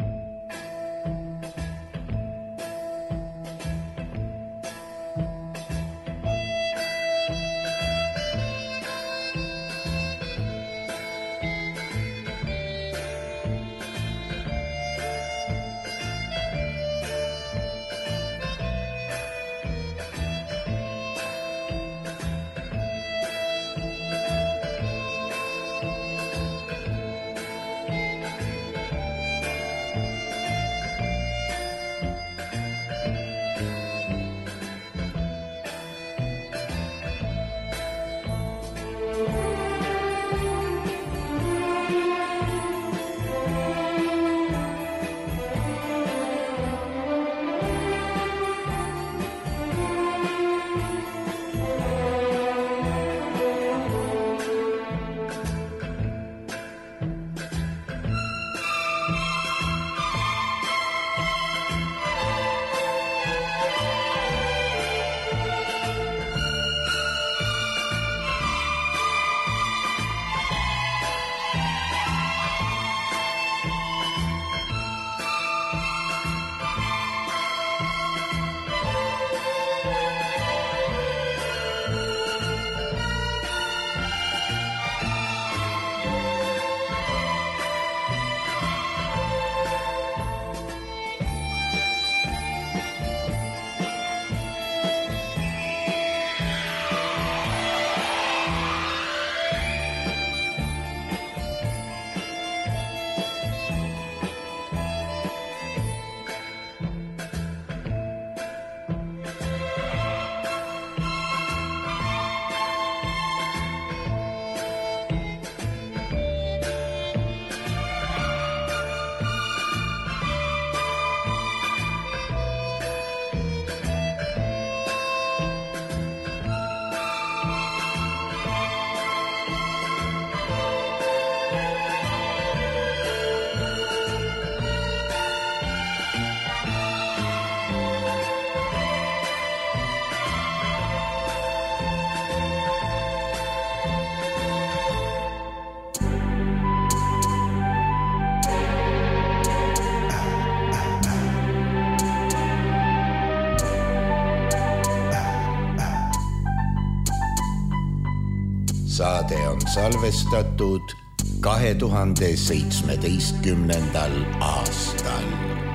Saade on salvestatud kahe tuhande seitsmeteistkümnendal aastal.